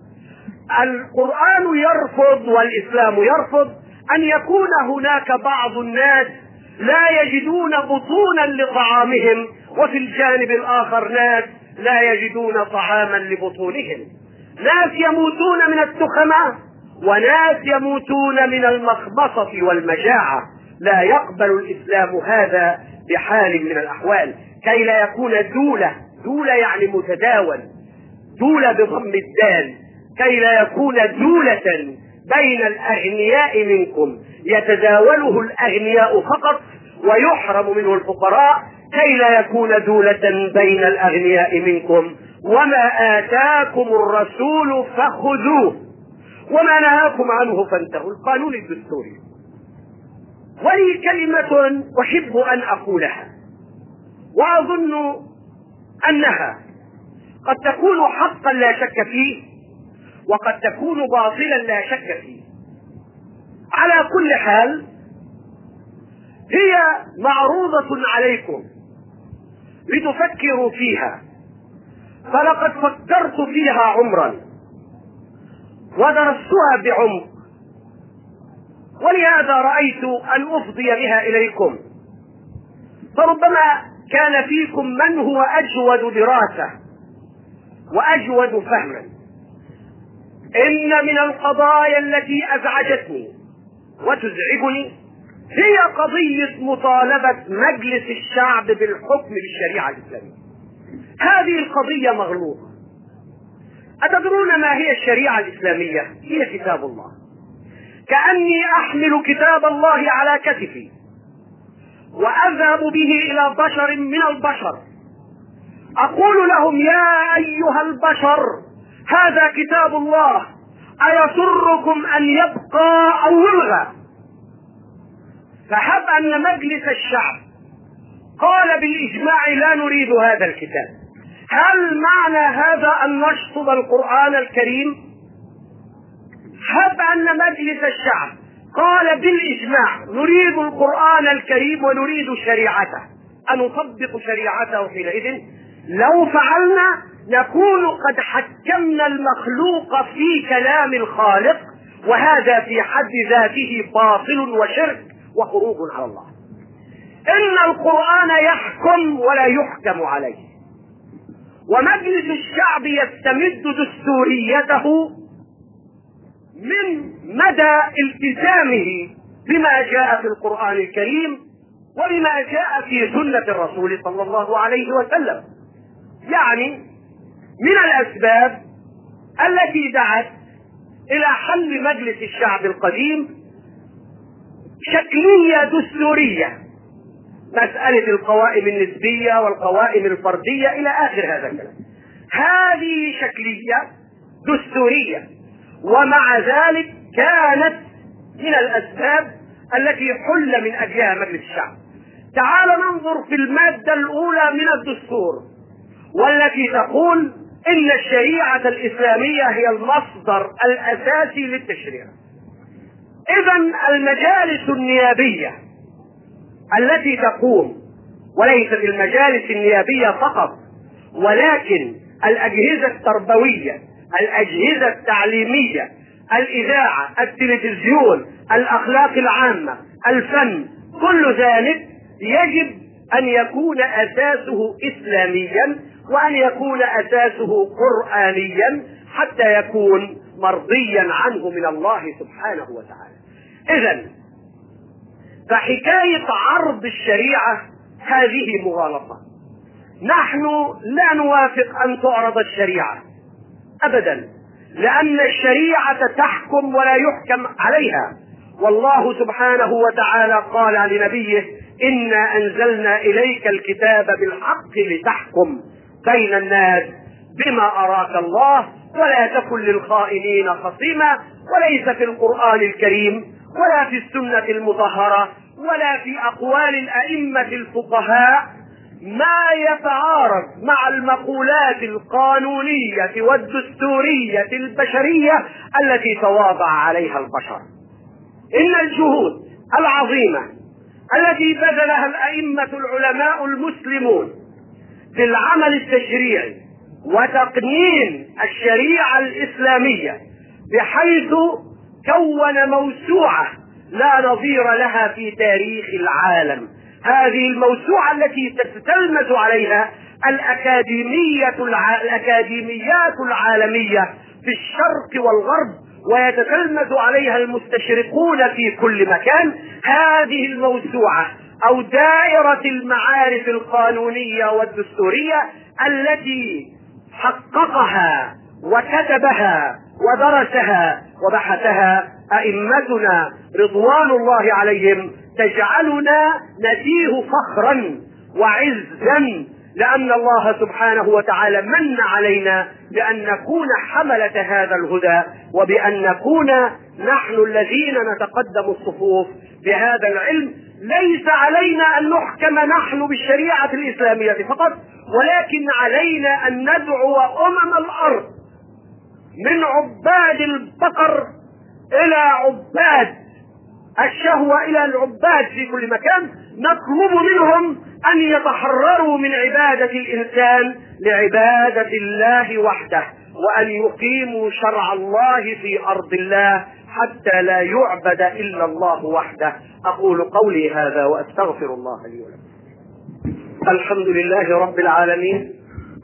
القرآن يرفض والإسلام يرفض أن يكون هناك بعض الناس لا يجدون بطونا لطعامهم، وفي الجانب الآخر ناس لا يجدون طعاما لبطونهم. ناس يموتون من التخمة، وناس يموتون من المخبصة والمجاعة. لا يقبل الإسلام هذا بحال من الأحوال. كي لا يكون دولة يعني متداول، دولة بضم الدال، كي لا يكون دولة بين الأغنياء منكم يتداوله الأغنياء فقط ويحرم منه الفقراء، كي لا يكون دولة بين الأغنياء منكم. وما آتاكم الرسول فخذوه وما نهاكم عنه فانتهوا. القانون الدستوري. ولي كلمة أحب أن أقولها، وأظن أنها قد تكون حقا لا شك فيه، وقد تكون باطلا لا شك فيه. على كل حال هي معروضة عليكم لتفكروا فيها، فلقد فكرت فيها عمرا ودرستها بعمق، ولهذا رأيت أن أفضي بها إليكم. فربما كان فيكم من هو أجود دراسة وأجود فهما. إن من القضايا التي أزعجتني وتزعجني هي قضية مطالبة مجلس الشعب بالحكم بالشريعة الإسلامية. هذه القضية مغلوطة. أتدرون ما هي الشريعة الإسلامية؟ هي كتاب الله. كأني أحمل كتاب الله على كتفي وأذهب به إلى بشر من البشر، أقول لهم يا أيها البشر هذا كتاب الله، أيسركم أن يبقى أو يلغى؟ فهب أن مجلس الشعب قال بالإجماع لا نريد هذا الكتاب، هل معنى هذا أن نشطب القرآن الكريم؟ هب أن مجلس الشعب قال بالإجماع نريد القرآن الكريم ونريد شريعته، أنطبق شريعته حينئذ؟ لو فعلنا نكون قد حكمنا المخلوق في كلام الخالق، وهذا في حد ذاته باطل وشرك وخروج على الله. إن القرآن يحكم ولا يحكم عليه، ومجلس الشعب يستمد دستوريته من مدى التزامه بما جاء في القرآن الكريم وبما جاء في سنة الرسول صلى الله عليه وسلم. يعني من الأسباب التي دعت إلى حل مجلس الشعب القديم شكلية دستورية، مسألة القوائم النسبية والقوائم الفردية إلى آخر هذا الكلام. هذه شكلية دستورية، ومع ذلك كانت من الأسباب التي حل من أجلها مجلس الشعب. تعال ننظر في المادة الأولى من الدستور، والتي تقول إن الشريعة الإسلامية هي المصدر الأساسي للتشريع. إذن المجالس النيابية التي تقوم، وليست المجالس النيابية فقط، ولكن الأجهزة التربوية الأجهزة التعليمية، الإذاعة، التلفزيون، الأخلاق العامة، الفن، كل ذلك يجب أن يكون أساسه إسلاميا، وأن يكون أساسه قرآنيا، حتى يكون مرضيا عنه من الله سبحانه وتعالى. إذن فحكاية عرض الشريعة هذه مغالطة. نحن لا نوافق أن تعرض الشريعة أبدا، لأن الشريعة تحكم ولا يحكم عليها، والله سبحانه وتعالى قال لنبيه: إنا أنزلنا إليك الكتاب بالحق لتحكم بين الناس بما أراك الله ولا تكن للخائنين خصيما. وليس في القرآن الكريم ولا في السنة المطهرة ولا في أقوال الأئمة الفقهاء ما يتعارض مع المقولات القانونية والدستورية البشرية التي تواضع عليها البشر. إن الجهود العظيمة التي بذلها الأئمة العلماء المسلمون في العمل التشريعي وتقنين الشريعة الإسلامية بحيث كون موسوعة لا نظير لها في تاريخ العالم، هذه الموسوعة التي تتتلمذ عليها الأكاديميات العالمية في الشرق والغرب، ويتتلمذ عليها المستشرقون في كل مكان. هذه الموسوعة أو دائرة المعارف القانونية والدستورية التي حققها وكتبها ودرسها وبحثها أئمتنا رضوان الله عليهم تجعلنا نتيه فخرا وعزا، لأن الله سبحانه وتعالى من علينا بأن نكون حملة هذا الهدى، وبأن نكون نحن الذين نتقدم الصفوف بهذا العلم. ليس علينا أن نحكم نحن بالشريعة الإسلامية فقط، ولكن علينا أن ندعو الأرض من عباد البقر إلى عباد الشهوة، إلى العباد في كل مكان، نطلب منهم أن يتحرروا من عبادة الإنسان لعبادة الله وحده، وأن يقيموا شرع الله في أرض الله حتى لا يعبد إلا الله وحده. أقول قولي هذا وأستغفر الله لي ولكم. الحمد لله رب العالمين،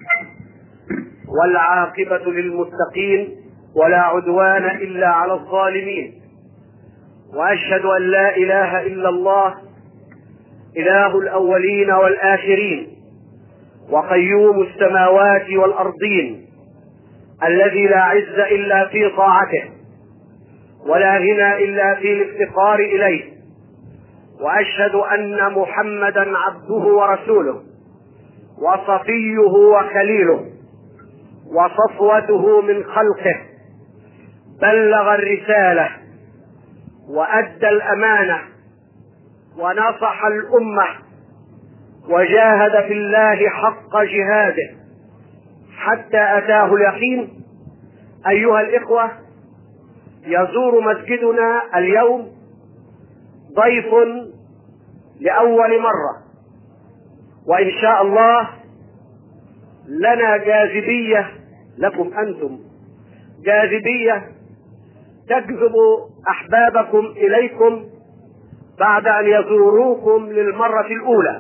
والعاقبة للمتقين، ولا عدوان إلا على الظالمين، وأشهد أن لا إله إلا الله إله الأولين والآخرين، وقيوم السماوات والأرضين، الذي لا عز إلا في طاعته، ولا غنى إلا في الافتقار إليه. وأشهد أن محمدا عبده ورسوله، وصفيه وخليله، وصفوته من خلقه، بلغ الرسالة وأدى الأمانة ونصح الأمة، وجاهد في الله حق جهاده حتى أتاه اليقين. أيها الإخوة، يزور مسجدنا اليوم ضيف لأول مرة، وإن شاء الله لنا جاذبية لكم أنتم، جاذبية تجذب أحبابكم إليكم بعد أن يزوروكم للمرة الأولى.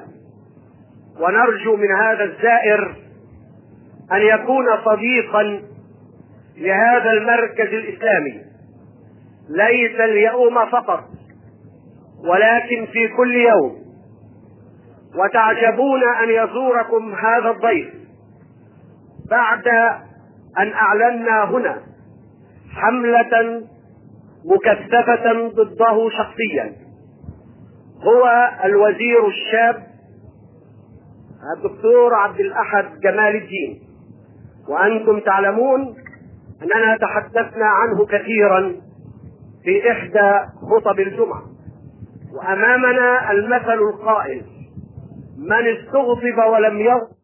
ونرجو من هذا الزائر أن يكون صديقا لهذا المركز الإسلامي، ليس اليوم فقط ولكن في كل يوم. وتعجبون أن يزوركم هذا الضيف بعد أن أعلنا هنا حملة مكثفة ضده شخصيا. هو الوزير الشاب الدكتور عبد الأحد جمال الدين، وأنتم تعلمون أننا تحدثنا عنه كثيرا في إحدى خطب الجمعة. وأمامنا المثل القائل: من استغضب ولم يغضب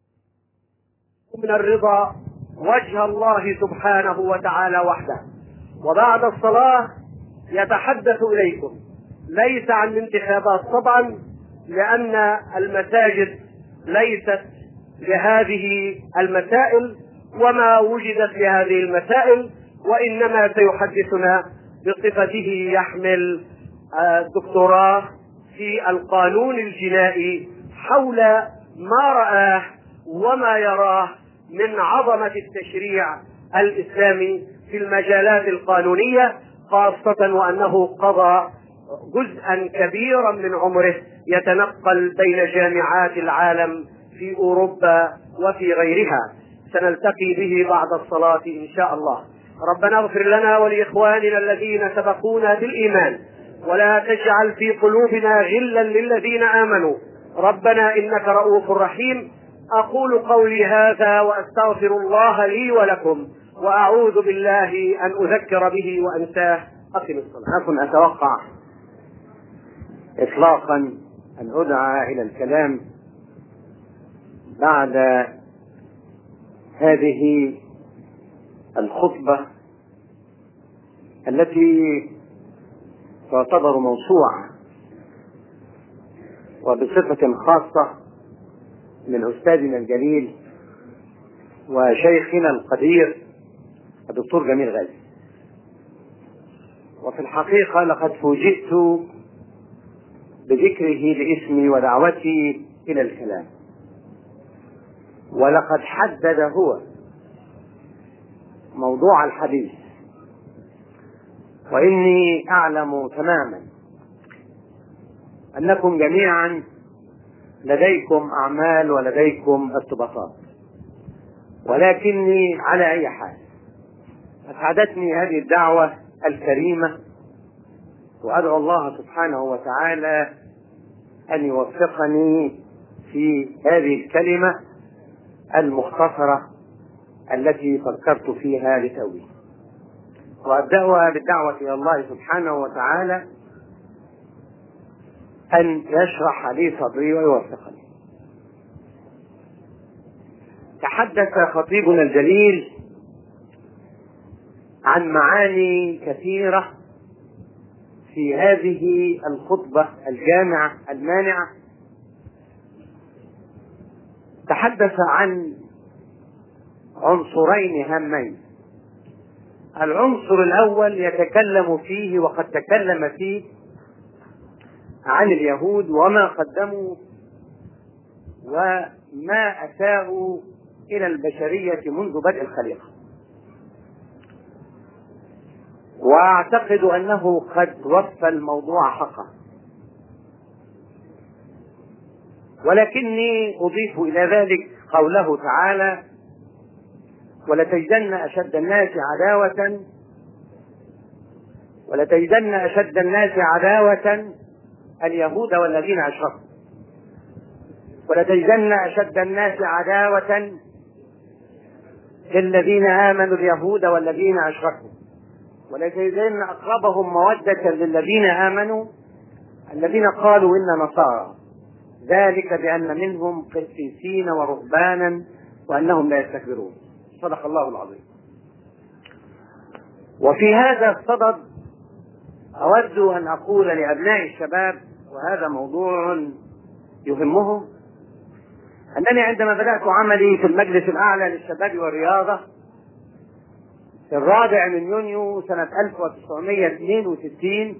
من الرضا وجه الله سبحانه وتعالى وحده. وبعد الصلاة يتحدث إليكم، ليس عن الانتخابات طبعا، لأن المساجد ليست لهذه المسائل وما وجدت لهذه المسائل، وإنما سيحدثنا بصفته يحمل دكتوراه في القانون الجنائي حول ما رآه وما يراه من عظمة التشريع الإسلامي في المجالات القانونية، خاصة وأنه قضى جزءا كبيرا من عمره يتنقل بين جامعات العالم في أوروبا وفي غيرها. سنلتقي به بعد الصلاة إن شاء الله. ربنا اغفر لنا ولإخواننا الذين سبقونا بالإيمان، ولا تجعل في قلوبنا غلا للذين آمنوا، ربنا إنك رؤوف رحيم. أقول قولي هذا وأستغفر الله لي ولكم، وأعوذ بالله أن أذكر به وأنساه. أقم الصلاة. أكن أتوقع إطلاقا أن أدعى إلى الكلام بعد هذه الخطبة التي تعتبر موسوعة، وبصفة خاصة من أستاذنا الجليل وشيخنا القدير الدكتور جميل غازي. وفي الحقيقة لقد فوجئت بذكره لاسمي ودعوتي إلى الكلام، ولقد حدد هو موضوع الحديث، وإني أعلم تماما أنكم جميعا لديكم أعمال ولديكم ارتباطات، ولكني على أي حال أسعدتني هذه الدعوة الكريمة، وأدعو الله سبحانه وتعالى أن يوفقني في هذه الكلمة المختصرة التي فكرت فيها لتوي، وأبدأها بالدعوة إلى الله سبحانه وتعالى أن يشرح لي صدري ويوفقني. تحدث خطيبنا الجليل عن معاني كثيرة في هذه الخطبة الجامعة المانعة. تحدث عن عنصرين هامين. العنصر الأول يتكلم فيه وقد تكلم فيه عن اليهود وما قدموا وما أساءوا إلى البشرية منذ بدء الخليقة، وأعتقد أنه قد وفى الموضوع حقه، ولكني أضيف إلى ذلك قوله تعالى: ولتجدن أشد الناس عداوة اليهود والذين أشركوا، ولتجدن أشد الناس عداوة للذين آمنوا اليهود والذين أشركوا، ولتجدن أقربهم مودة للذين آمنوا الذين قالوا إنا نصارى، ذلك بأن منهم قسيسين ورهبانا وأنهم لا يستكبرون. صدق الله العظيم. وفي هذا الصدد أود أن أقول لأبناء الشباب، وهذا موضوع يهمهم، أنني عندما بدأت عملي في المجلس الأعلى للشباب والرياضة في 4 يونيو سنة 1962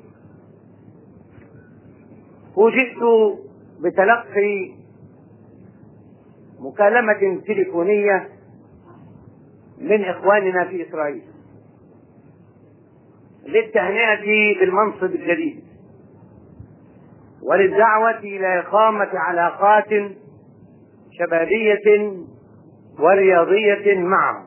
فوجئت بتلقي مكالمة تليفونية من إخواننا في إسرائيل للتهنئة بالمنصب الجديد وللدعوة إلى إقامة علاقات شبابية ورياضية معهم،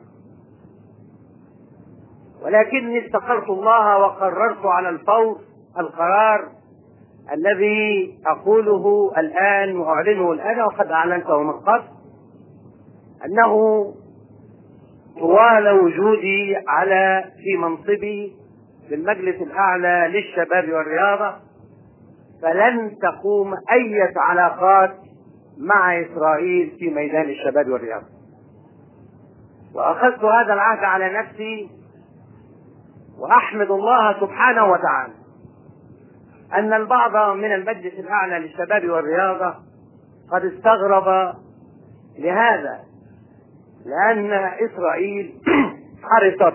ولكني استخرت الله وقررت على الفور القرار الذي أقوله الآن وأعلنه الآن وقد أعلنته من قبل، أنه طوال وجودي في منصبي في المجلس الأعلى للشباب والرياضة فلن تقوم أي علاقات مع إسرائيل في ميدان الشباب والرياضة. وأخذت هذا العهد على نفسي، وأحمد الله سبحانه وتعالى أن البعض من المجلس الأعلى للشباب والرياضة قد استغرب لهذا، لأن إسرائيل حرصت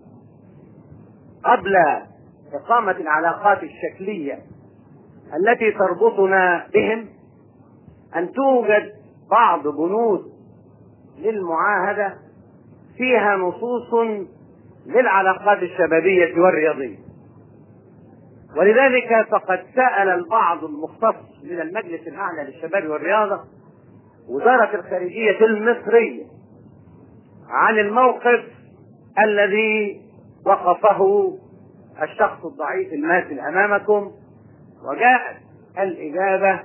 قبل إقامة العلاقات الشكلية التي تربطنا بهم أن توجد بعض بنود للمعاهدة فيها نصوص للعلاقات الشبابية والرياضية. ولذلك فقد سأل البعض المختص من المجلس الأعلى للشباب والرياضة وزارة الخارجية المصرية عن الموقف الذي وقفه الشخص الضعيف الماثل أمامكم، وجاءت الإجابة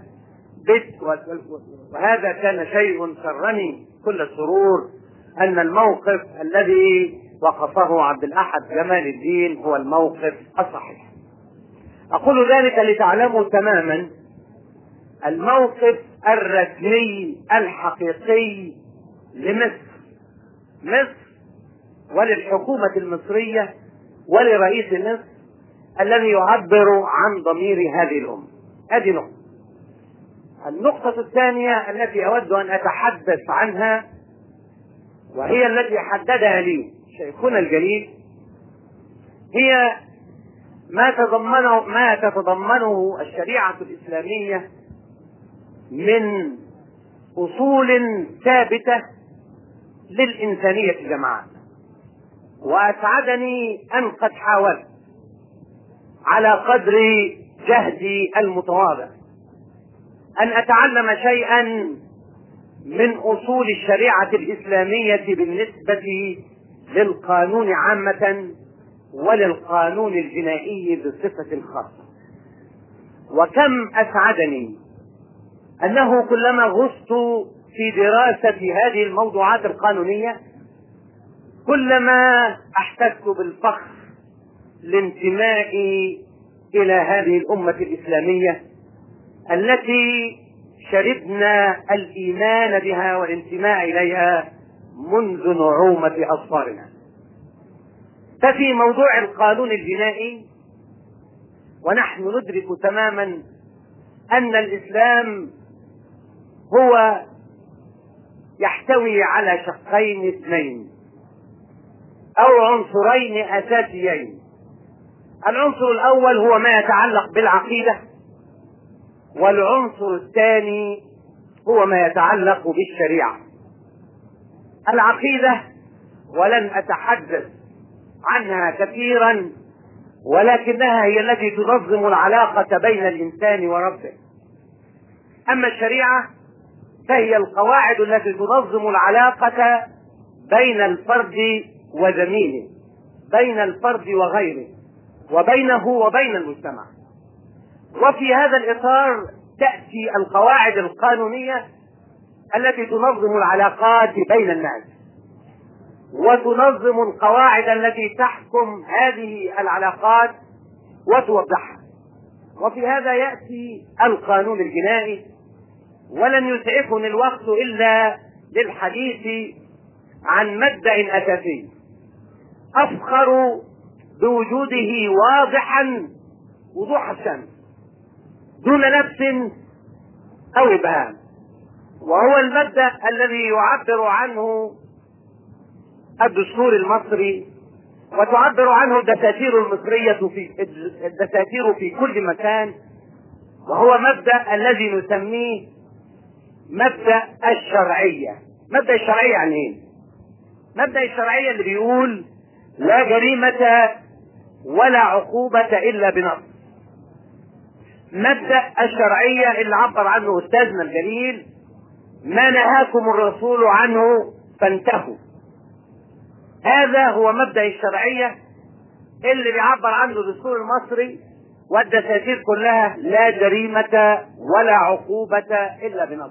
وهذا كان شيء سرني كل السرور، أن الموقف الذي وقفه عبد الأحد جمال الدين هو الموقف الصحيح. أقول ذلك لتعلموا تماما الموقف الرسمي الحقيقي لمصر، مصر وللحكومة المصرية ولرئيس مصر الذي يعبر عن ضمير هذه الأمة. هذه نقطة. النقطة الثانية التي أود أن أتحدث عنها وهي التي حددها لي شيخنا الجليل هي ما تتضمنه الشريعة الإسلامية من أصول ثابتة للإنسانية جماعة. وأسعدني أن قد حاولت على قدر جهدي المتواضع أن أتعلم شيئا من أصول الشريعة الإسلامية بالنسبة للقانون عامة وللقانون الجنائي بصفة خاصة. وكم أسعدني أنه كلما غصت في دراسة هذه الموضوعات القانونية كلما أحسست بالفخر لانتمائي إلى هذه الأمة الإسلامية التي شربنا الإيمان بها والانتماء إليها منذ نعومة أظفارنا. ففي موضوع القانون الجنائي ونحن ندرك تماما أن الإسلام هو يحتوي على شقين اثنين أو عنصرين أساسيين. العنصر الأول هو ما يتعلق بالعقيدة، والعنصر الثاني هو ما يتعلق بالشريعة. العقيدة ولن أتحدث عنها كثيرا، ولكنها هي التي تنظم العلاقة بين الإنسان وربه. أما الشريعة فهي القواعد التي تنظم العلاقة بين الفرد وزميله، بين الفرد وغيره، وبينه وبين المجتمع. وفي هذا الإطار تأتي القواعد القانونية التي تنظم العلاقات بين الناس، وتنظم القواعد التي تحكم هذه العلاقات وتوضحها. وفي هذا يأتي القانون الجنائي، ولن يسعفني الوقت إلا للحديث عن مبدأ أساسي أفخر بوجوده واضحا وضوح الشمس دون لبس أو إبهام، وهو المبدأ الذي يعبر عنه الدستور المصري وتعبر عنه الدساتير المصرية الدساتير في كل مكان، وهو مبدأ الذي نسميه مبدأ الشرعية. مبدأ الشرعية يعني ايه؟ مبدأ الشرعية اللي بيقول لا جريمة ولا عقوبة إلا بنص. مبدأ الشرعية اللي عبر عنه أستاذنا الجليل ما نهاكم الرسول عنه فانتهوا. هذا هو مبدأ الشرعية اللي بيعبر عنه الدستور المصري والدساتير كلها، لا جريمة ولا عقوبة إلا بنص.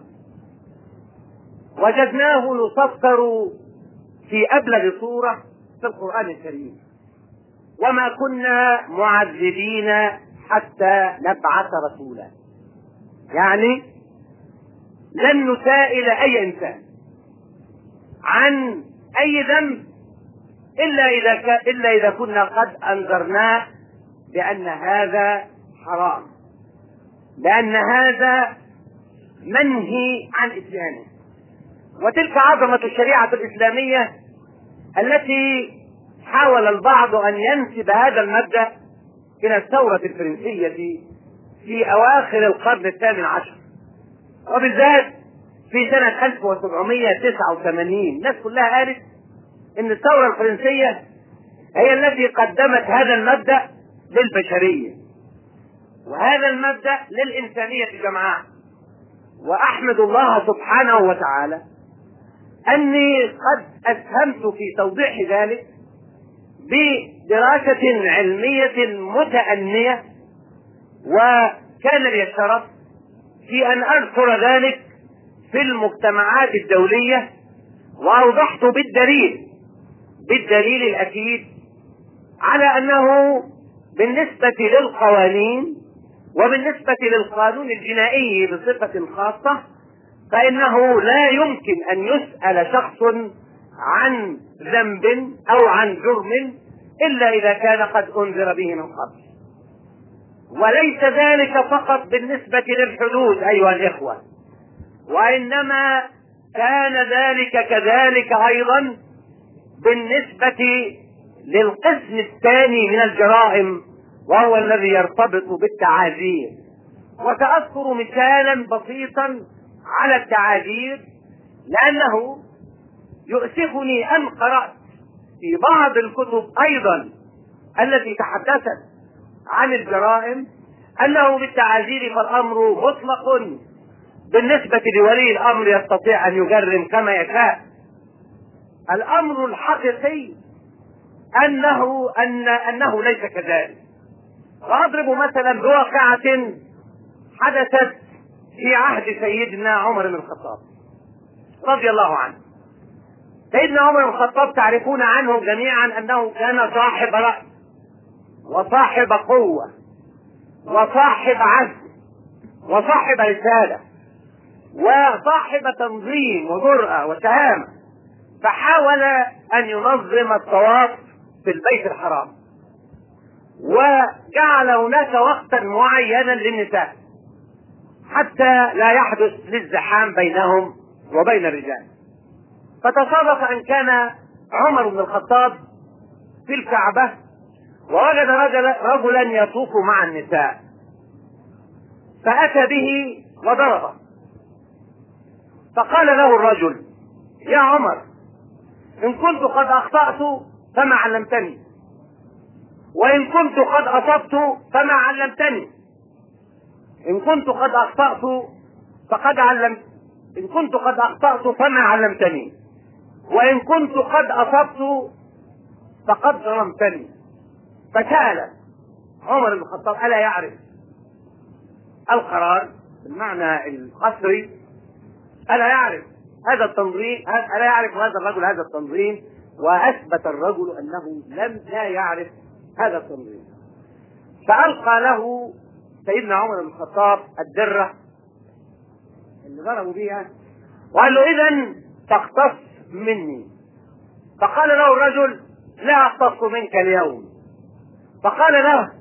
وجدناه يصدر في أبلغ صورة في القرآن الكريم: وما كنا معذبين حتى نبعث رسولا. يعني لن نسائل أي إنسان عن أي ذنب إلا إذا كنا قد أنذرناه بأن هذا حرام، لأن هذا منهي عن إتيانه. وتلك عظمة الشريعة الإسلامية التي حاول البعض أن ينسب هذا المبدأ إلى الثورة الفرنسية في أواخر القرن الثامن عشر، وبالذات في سنة 1789. الناس كلها قالت إن الثورة الفرنسية هي التي قدمت هذا المبدأ للبشرية، وهذا المبدأ للإنسانية جمعاء. وأحمد الله سبحانه وتعالى أني قد أسهمت في توضيح ذلك بدراسة علمية متأنية، وكان لي الشرف في أن أذكر ذلك في المجتمعات الدولية، وأوضحت بالدليل الأكيد على أنه بالنسبة للقوانين وبالنسبة للقانون الجنائي بصفة خاصة فإنه لا يمكن أن يسأل شخص عن ذنب أو عن جرم إلا إذا كان قد أنذر به من قبل. وليس ذلك فقط بالنسبة للحدود أيها الإخوة، وإنما كان ذلك كذلك أيضا بالنسبة للقسم الثاني من الجرائم، وهو الذي يرتبط بالتعازير. وسأذكر مثالا بسيطا على التعازير، لأنه يؤسفني أن قرأت في بعض الكتب أيضا التي تحدثت عن الجرائم أنه بالتعازير فالأمر مطلق، بالنسبة لولي الأمر يستطيع أن يجرم كما يشاء. الأمر الحقيقي أنه ليس كذلك. وأضرب مثلا بواقعة حدثت في عهد سيدنا عمر بن الخطاب رضي الله عنه. سيدنا عمر بن الخطاب تعرفون عنه جميعا أنه كان صاحب رأي وصاحب قوة وصاحب عزم وصاحب رسالة وصاحب تنظيم وجرأة وشهامة، فحاول أن ينظم الطواف في البيت الحرام، وجعل هناك وقتا معينا للنساء حتى لا يحدث للزحام بينهم وبين الرجال. فتصادف أن كان عمر بن الخطاب في الكعبة ووجد رجلا يطوف مع النساء، فأتى به وضربه. فقال له الرجل: يا عمر، إن كنت قد أخطأت فما علمتني، وإن كنت قد أصبت فما علمتني. إن كنت قد أخطأت إن كنت قد أخطأت فما علمتني، وإن كنت قد أصبت فقد ظلمتني. فسأل عمر بن الخطاب: ألا يعرف القرار بالمعنى القصري؟ ألا يعرف هذا التنظيم؟ ألا يعرف هذا الرجل هذا التنظيم؟ وأثبت الرجل أنه لا يعرف هذا التنظيم. فألقى له سيدنا عمر بن الخطاب الدرة اللي ضربوا بيها، وقال له: إذن تقتص مني. فقال له الرجل: لا أقتص منك اليوم. فقال له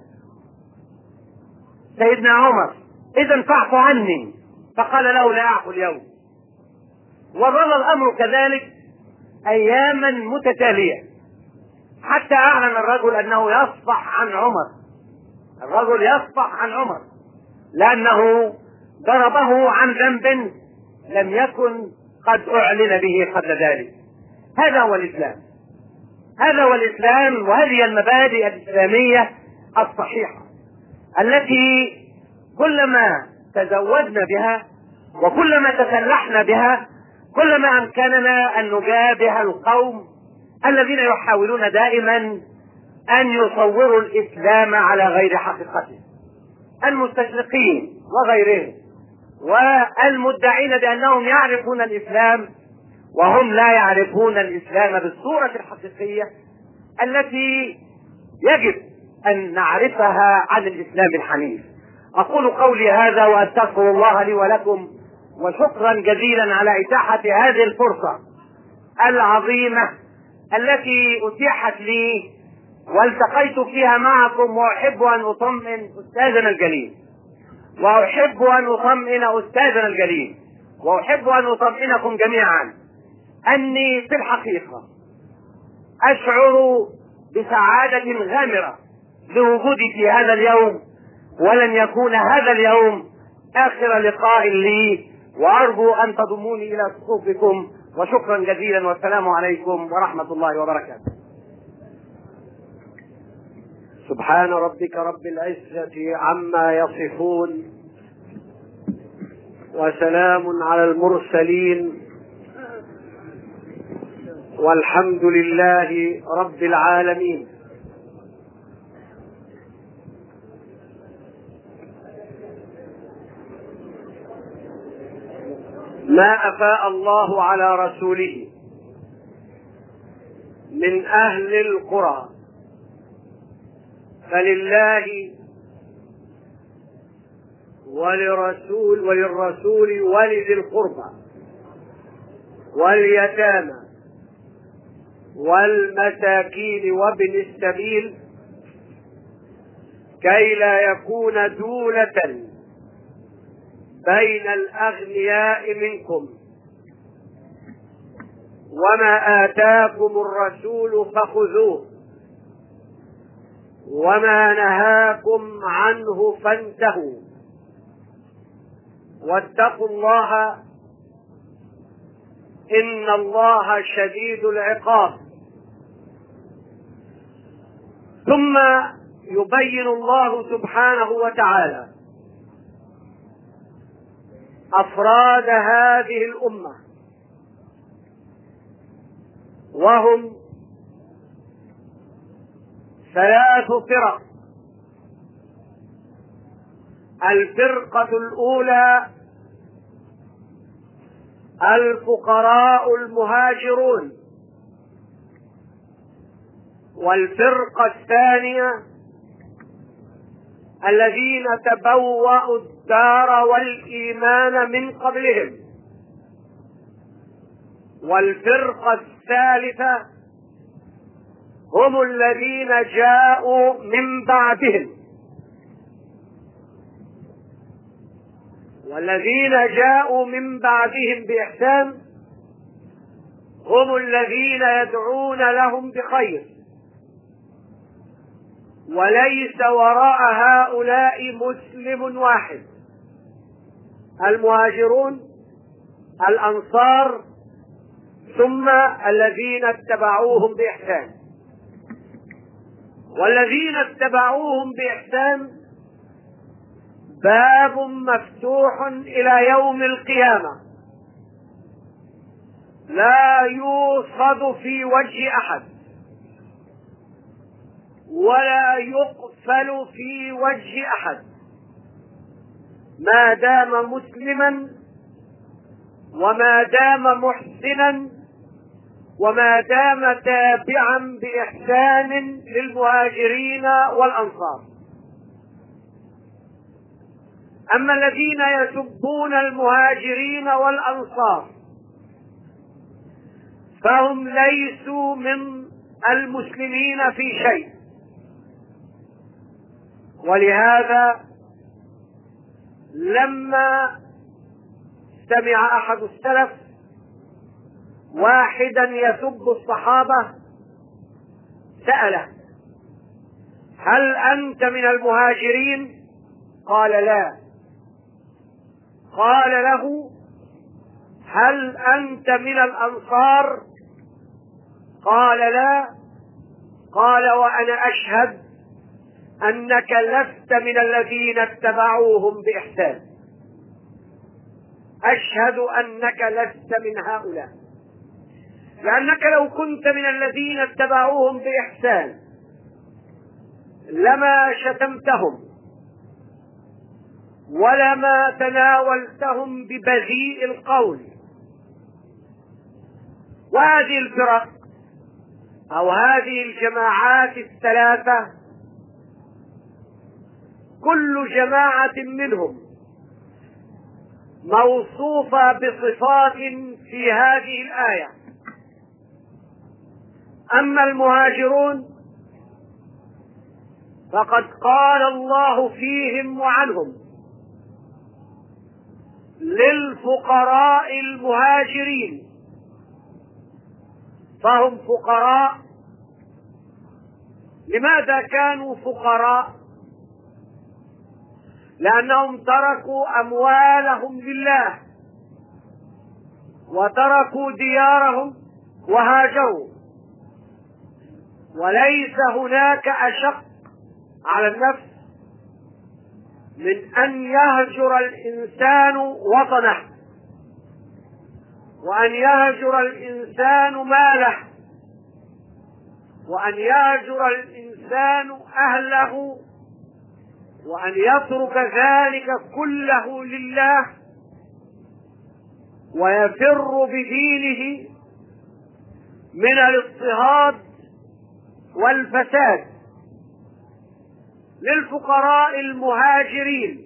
سيدنا عمر: إذن فاعف عني. فقال له: لا أعفو اليوم. وظل الأمر كذلك أياما متتالية حتى أعلن الرجل أنه يصفح عن عمر. الرجل يصفح عن عمر لأنه ضربه عن ذنب لم يكن قد أعلن به قبل ذلك. هذا هو الإسلام، هذا هو الإسلام، وهذه المبادئ الإسلامية الصحيحة التي كلما تزودنا بها وكلما تسلحنا بها كلما أمكننا أن نجابه القوم الذين يحاولون دائما أن يصوروا الإسلام على غير حقيقته، المستشرقين وغيرهم، والمدعين بأنهم يعرفون الإسلام وهم لا يعرفون الإسلام بالصورة الحقيقية التي يجب أن نعرفها عن الإسلام الحنيف. أقول قولي هذا وأستغفر الله لي ولكم، وشكرا جزيلا على إتاحة هذه الفرصة العظيمة التي أتيحت لي والتقيت فيها معكم، وأحب أن أطمئن أستاذنا الجليل، وأحب أن أطمئن أستاذنا الجليل، وأحب أن أطمئنكم جميعا أني في الحقيقة أشعر بسعادة غامرة لوجودي في هذا اليوم، ولن يكون هذا اليوم آخر لقاء لي، وأرجو أن تضموني إلى صفوفكم، وشكرا جزيلا، والسلام عليكم ورحمة الله وبركاته. سبحان ربك رب العزة عما يصفون، وسلام على المرسلين، والحمد لله رب العالمين. ما أفاء الله على رسوله من أهل القرى فلله وللرسول ولذي القربى واليتامى والمساكين وابن السبيل كي لا يكون دولة بين الأغنياء منكم، وما آتاكم الرسول فخذوه وما نهاكم عنه فانتهوا، واتقوا الله إن الله شديد العقاب. ثم يبين الله سبحانه وتعالى أفراد هذه الأمة، وهم 3 فرق. الفرقة الأولى الفقراء المهاجرون، والفرقة الثانية الذين تبوأوا الدار والإيمان من قبلهم، والفرقة الثالثة هم الذين جاءوا من بعدهم. والذين جاءوا من بعدهم بإحسان هم الذين يدعون لهم بخير، وليس وراء هؤلاء مسلم واحد. المهاجرون، الأنصار، ثم الذين اتبعوهم بإحسان. والذين اتبعوهم بإحسان باب مفتوح إلى يوم القيامة، لا يوصد في وجه أحد ولا يقفل في وجه أحد ما دام مسلما، وما دام محسنا، وما دام تابعا بإحسان للمهاجرين والأنصار. أما الذين يسبون المهاجرين والأنصار فهم ليسوا من المسلمين في شيء. ولهذا لما سمع أحد السلف واحدا يسب الصحابة سأله: هل أنت من المهاجرين؟ قال: لا. قال له: هل أنت من الأنصار؟ قال: لا. قال: وأنا أشهد أنك لست من الذين اتبعوهم بإحسان، أشهد أنك لست من هؤلاء، لأنك لو كنت من الذين اتبعوهم بإحسان لما شتمتهم ولما تناولتهم ببذيء القول. وهذه الفرق أو هذه الجماعات الثلاثة كل جماعة منهم موصوفة بصفات في هذه الآية. أما المهاجرون فقد قال الله فيهم وعنهم: للفقراء المهاجرين. فهم فقراء. لماذا كانوا فقراء؟ لأنهم تركوا أموالهم لله وتركوا ديارهم وهاجروا. وليس هناك أشق على النفس من أن يهجر الإنسان وطنه، وأن يهجر الإنسان ماله، وأن يهجر الإنسان أهله، وأن يترك ذلك كله لله ويفر بدينه من الاضطهاد والفساد. للفقراء المهاجرين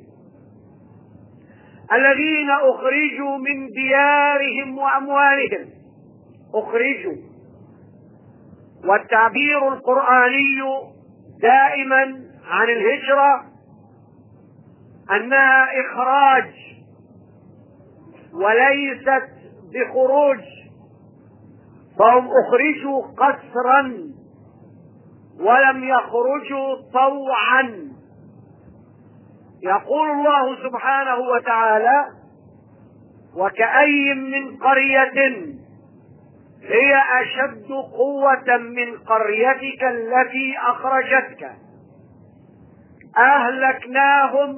الذين أخرجوا من ديارهم وأموالهم. أخرجوا، والتعبير القرآني دائما عن الهجرة أنها إخراج وليست بخروج. فهم أخرجوا قسرا ولم يخرجوا طوعا. يقول الله سبحانه وتعالى: وكأي من قرية هي أشد قوة من قريتك التي أخرجتك أهلكناهم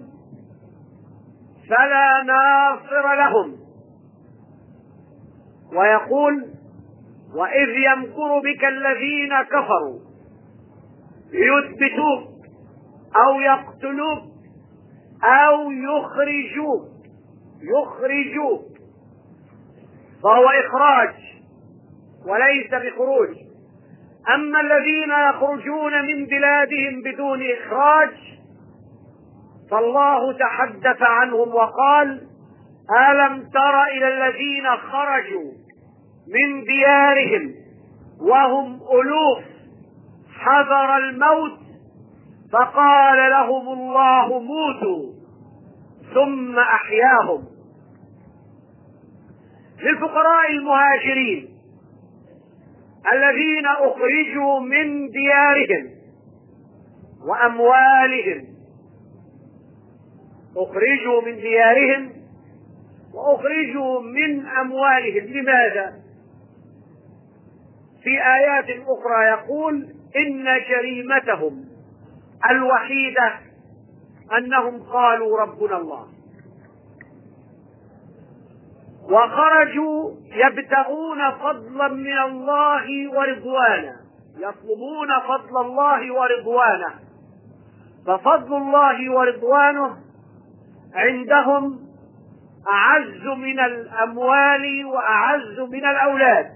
فلا ناصر لهم. ويقول: وإذ يمكر بك الذين كفروا ليثبتوك أو يقتلوك أو يخرجوك. فهو إخراج وليس بخروج. أما الذين يخرجون من بلادهم بدون إخراج فالله تحدث عنهم وقال: ألم تر إلى الذين خرجوا من ديارهم وهم ألوف حذر الموت فقال لهم الله موتوا ثم أحياهم. للفقراء المهاجرين الذين أخرجوا من ديارهم وأموالهم. أخرجوا من ديارهم وأخرجوا من أموالهم. لماذا؟ في آيات أخرى يقول: إن جريمتهم الوحيدة أنهم قالوا ربنا الله. وخرجوا يبتغون فضلا من الله ورضوانا، يطلبون فضل الله ورضوانه. ففضل الله ورضوانه عندهم أعز من الأموال وأعز من الأولاد.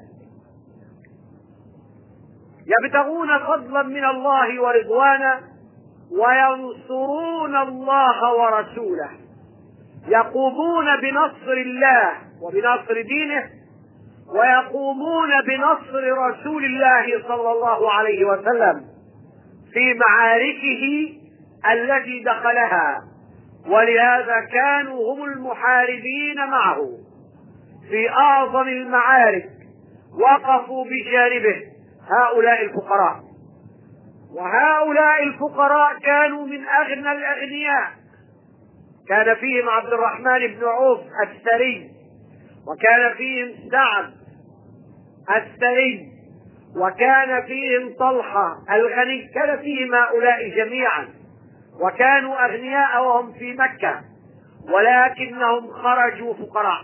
يبتغون فضلا من الله ورضوانه وينصرون الله ورسوله. يقومون بنصر الله وبنصر دينه، ويقومون بنصر رسول الله صلى الله عليه وسلم في معاركه التي دخلها. ولهذا كانوا هم المحاربين معه في أعظم المعارك، وقفوا بجانبه هؤلاء الفقراء. وهؤلاء الفقراء كانوا من أغنى الأغنياء. كان فيهم عبد الرحمن بن عوف الثري، وكان فيهم سعد الثري، وكان فيهم طلحة الغني. كان فيهم هؤلاء جميعا، وكانوا أغنياء وهم في مكة، ولكنهم خرجوا فقراء.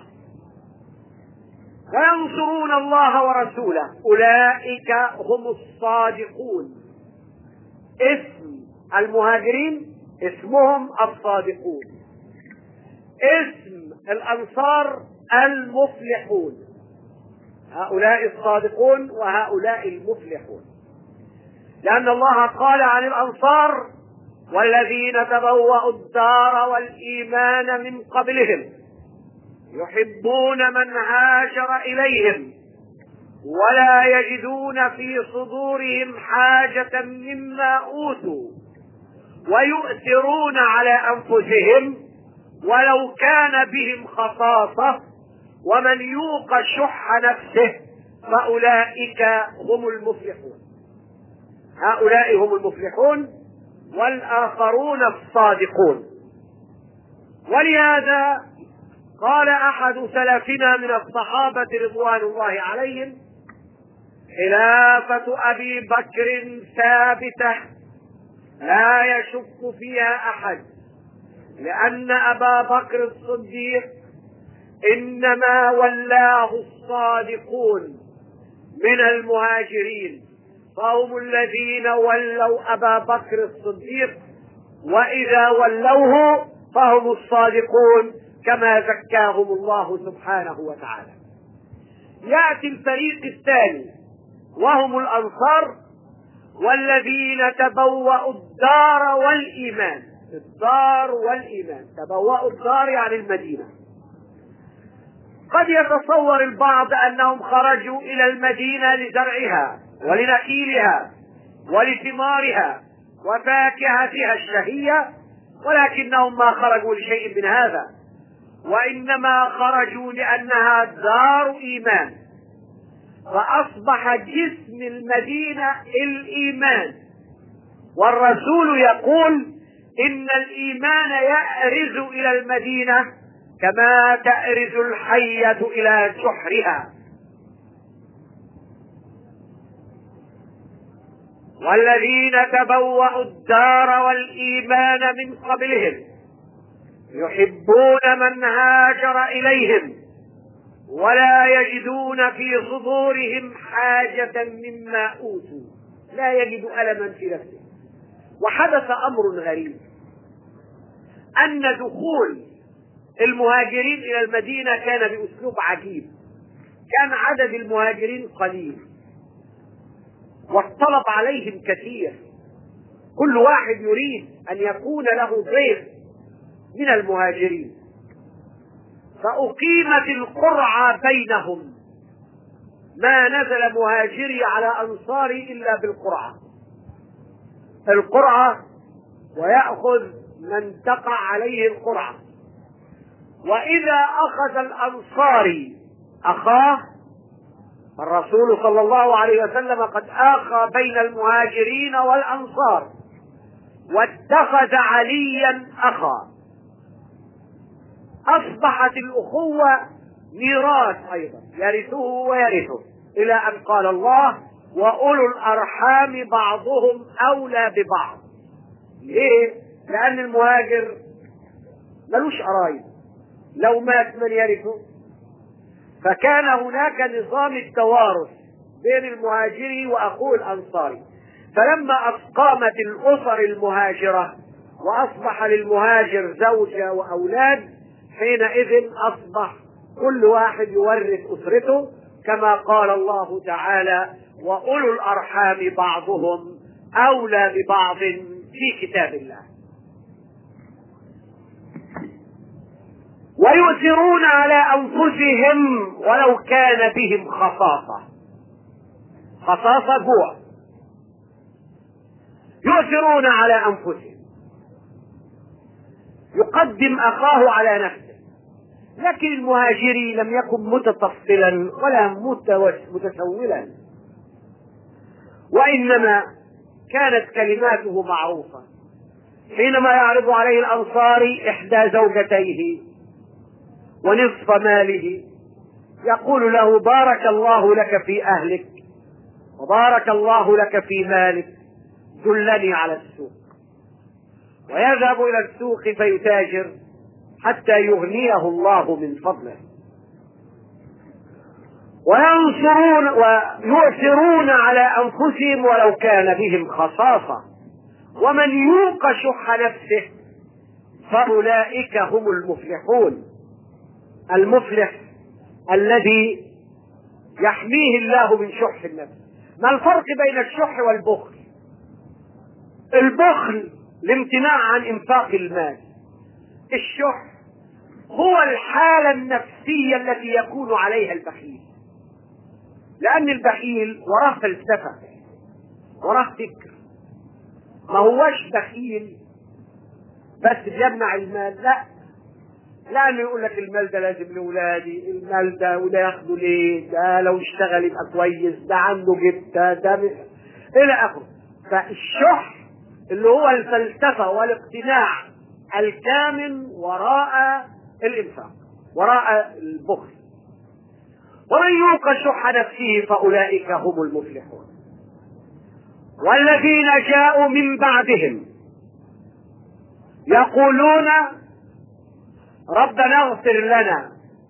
وينصرون الله ورسوله. أولئك هم الصادقون. اسم المهاجرين اسمهم الصادقون. اسم الأنصار المفلحون. هؤلاء الصادقون وهؤلاء المفلحون، لأن الله قال عن الأنصار: والذين تبوأوا الدار والإيمان من قبلهم يحبون من هاجر إليهم ولا يجدون في صدورهم حاجة مما أوتوا ويؤثرون على أنفسهم ولو كان بهم خصاصة ومن يوق شح نفسه فأولئك هم المفلحون. هؤلاء هم المفلحون والآخرون الصادقون. ولهذا قال أحد سلفنا من الصحابة رضوان الله عليهم: خلافة أبي بكر ثابتة لا يشك فيها أحد، لأن أبا بكر الصديق إنما ولاه الصادقون من المهاجرين، فهم الذين ولوا أبا بكر الصديق، وإذا ولوه فهم الصادقون كما زكاهم الله سبحانه وتعالى. يأتي الفريق الثاني وهم الأنصار، والذين تبوأوا الدار والإيمان. الدار والإيمان، تبوأوا الدار يعني المدينة. قد يتصور البعض أنهم خرجوا إلى المدينة لزرعها ولنخيلها ولثمارها وفاكهتها الشهية، ولكنهم ما خرجوا لشيء من هذا، وإنما خرجوا لأنها دار إيمان، فأصبح جسم المدينة الإيمان. والرسول يقول إن الإيمان يأرز إلى المدينة كما تأرز الحية إلى جحرها. والذين تبوأوا الدار والإيمان من قبلهم يحبون من هاجر إليهم ولا يجدون في صدورهم حاجة مما أوتوا. لا يجد ألما في نفسه. وحدث أمر غريب، أن دخول المهاجرين إلى المدينة كان بأسلوب عجيب. كان عدد المهاجرين قليل والطلب عليهم كثير، كل واحد يريد أن يكون له ضيف من المهاجرين، فأقيمت القرعة بينهم، ما نزل مهاجري على أنصاري إلا بالقرعة. القرعة ويأخذ من تقع عليه القرعة. وإذا أخذ الأنصاري أخاه، الرسول صلى الله عليه وسلم قد آخى بين المهاجرين والأنصار واتخذ عليا أخا، أصبحت الأخوة ميراث أيضا يرثه ويرثه، إلى أن قال الله: وأولو الأرحام بعضهم أولى ببعض. ليه؟ لأن المهاجر ملوش قرايب، لو مات من يرثه؟ فكان هناك نظام التوارث بين المهاجري وأخوه الأنصاري. فلما قامت الأسر المهاجرة وأصبح للمهاجر زوجة وأولاد، حينئذ أصبح كل واحد يورث أسرته، كما قال الله تعالى: وأولو الأرحام بعضهم أولى ببعض في كتاب الله. ويؤثرون على أنفسهم ولو كان بهم خصاصة. خصاصة جوع. يؤثرون على أنفسهم، يقدم أخاه على نفسه. لكن المهاجري لم يكن متطفلا ولا متسولا، وإنما كانت كلماته معروفة. حينما يعرض عليه الأنصاري إحدى زوجتيه ونصف ماله، يقول له: بارك الله لك في أهلك وبارك الله لك في مالك، دلني على السوق. ويذهب إلى السوق فيتاجر حتى يغنيه الله من فضله. ويؤثرون على أنفسهم ولو كان بهم خصاصة، ومن يوق شح نفسه فأولئك هم المفلحون. المفلح الذي يحميه الله من شح النفس. ما الفرق بين الشح والبخل؟ البخل الامتناع عن انفاق المال. الشح هو الحالة النفسية التي يكون عليها البخيل. لأن البخيل وراه فلسفة، وراه فكر، ما هوش بخيل بس بيمنع المال، لا، لأنه يقول لك المال ده لازم لأولادي، المال ده وده ياخده ليه، ده لو اشتغل يبقى كويس، ده عنده جبته، ده إلى آخره. فالشح اللي هو الفلسفة والاقتناع الكامن وراء الإنفاق، وراء البخل. ومن يوق شح نفسه فأولئك هم المفلحون. والذين جاءوا من بعدهم يقولون ربنا اغفر لنا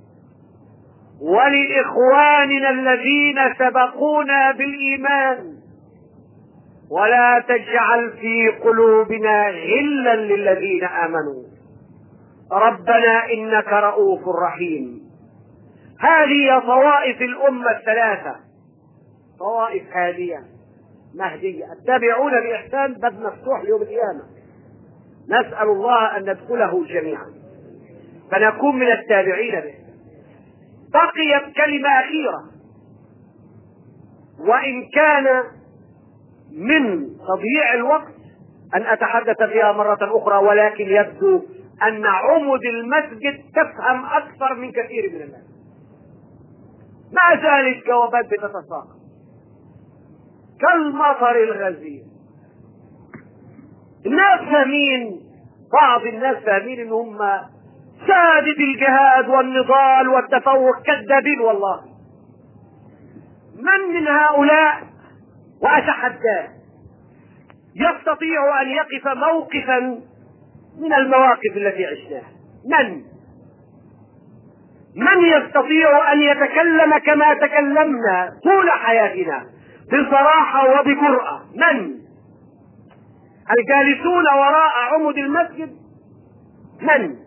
ولإخواننا الذين سبقونا بالإيمان ولا تجعل في قلوبنا غلا للذين آمنوا ربنا إنك رؤوف رحيم. هذه طوائف الأمة الثلاثة، طوائف هادية مهدية، التابعون بإحسان باب مفتوح يوم القيامة، نسأل الله أن ندخله جميعا فنكون من التابعين به. بقيت كلمة أخيرة، وإن كان من تضييع الوقت أن أتحدث فيها مرة أخرى، ولكن يبدو أن عمد المسجد تفهم أكثر من كثير من الناس، مع ذلك جوابات بتتساقط كالمطر الغزير. الناس فاهمين، بعض الناس فاهمين ان هم سادة الجهاد والنضال والتفوق، كذابين والله. من هؤلاء وأتحداه يستطيع أن يقف موقفا من المواقف التي عشناها؟ من يستطيع أن يتكلم كما تكلمنا طول حياتنا بصراحة وبجرأة؟ من؟ الجالسون وراء عمد المسجد؟ من؟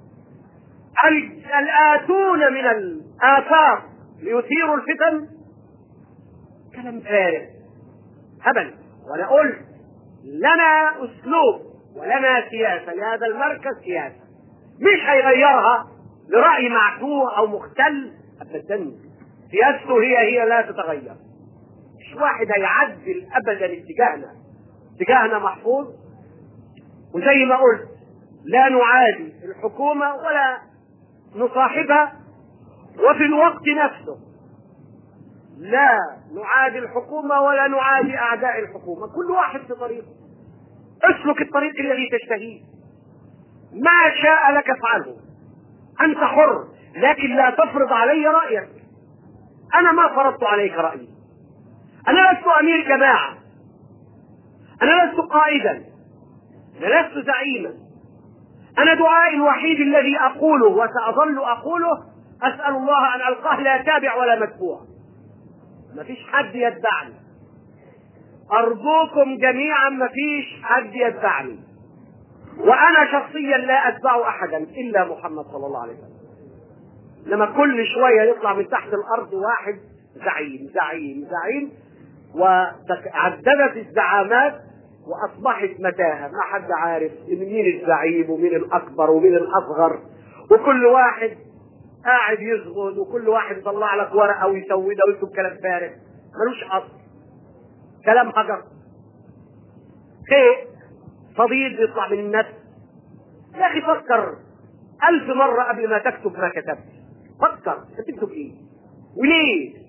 الآتون من الآفاق ليثيروا الفتن؟ كلام فارغ، هبل. وأنا قلت لنا أسلوب ولنا سياسة لهذا المركز، سياسة مش هيغيرها لرأي معتوه أو مختل أبدا. سياسته هي لا تتغير. مش واحد هيعدل أبدا اتجاهنا محفوظ. وزي ما قلت لا نعادي الحكومة ولا نصاحبها، وفي الوقت نفسه لا نعادي الحكومة ولا نعادي أعداء الحكومة. كل واحد في طريقه، اسلك الطريق الذي تشتهيه، ما شاء لك افعله، أنت حر، لكن لا تفرض علي رأيك. أنا ما فرضت عليك رأيي، أنا لست أمير جماعة، أنا لست قائدا، أنا لست زعيما. أنا دعائي الوحيد الذي أقوله وسأظل أقوله أسأل الله أن ألقاه لا تابع ولا متبوع. ما فيش حد يتبعني، أرجوكم جميعا ما فيش حد يتبعني، وأنا شخصيا لا أتبع أحدا إلا محمد صلى الله عليه وسلم. لما كل شوية يطلع من تحت الأرض واحد زعيم زعيم زعيم، وتعددت الزعامات وأصبحت متاهة، ما حد عارف مين الزعيم ومين الأكبر ومين الأصغر، وكل واحد قاعد يزغد، وكل واحد يطلع لك ورقة ويسودها ويكتب كلام فارغ ملوش أصل، كلام هجر، شيء فضيل يطلع من النفس. يا أخي فكر 1000 مرة قبل ما تكتب ما كتبت. فكر تكتب إيه وليه؟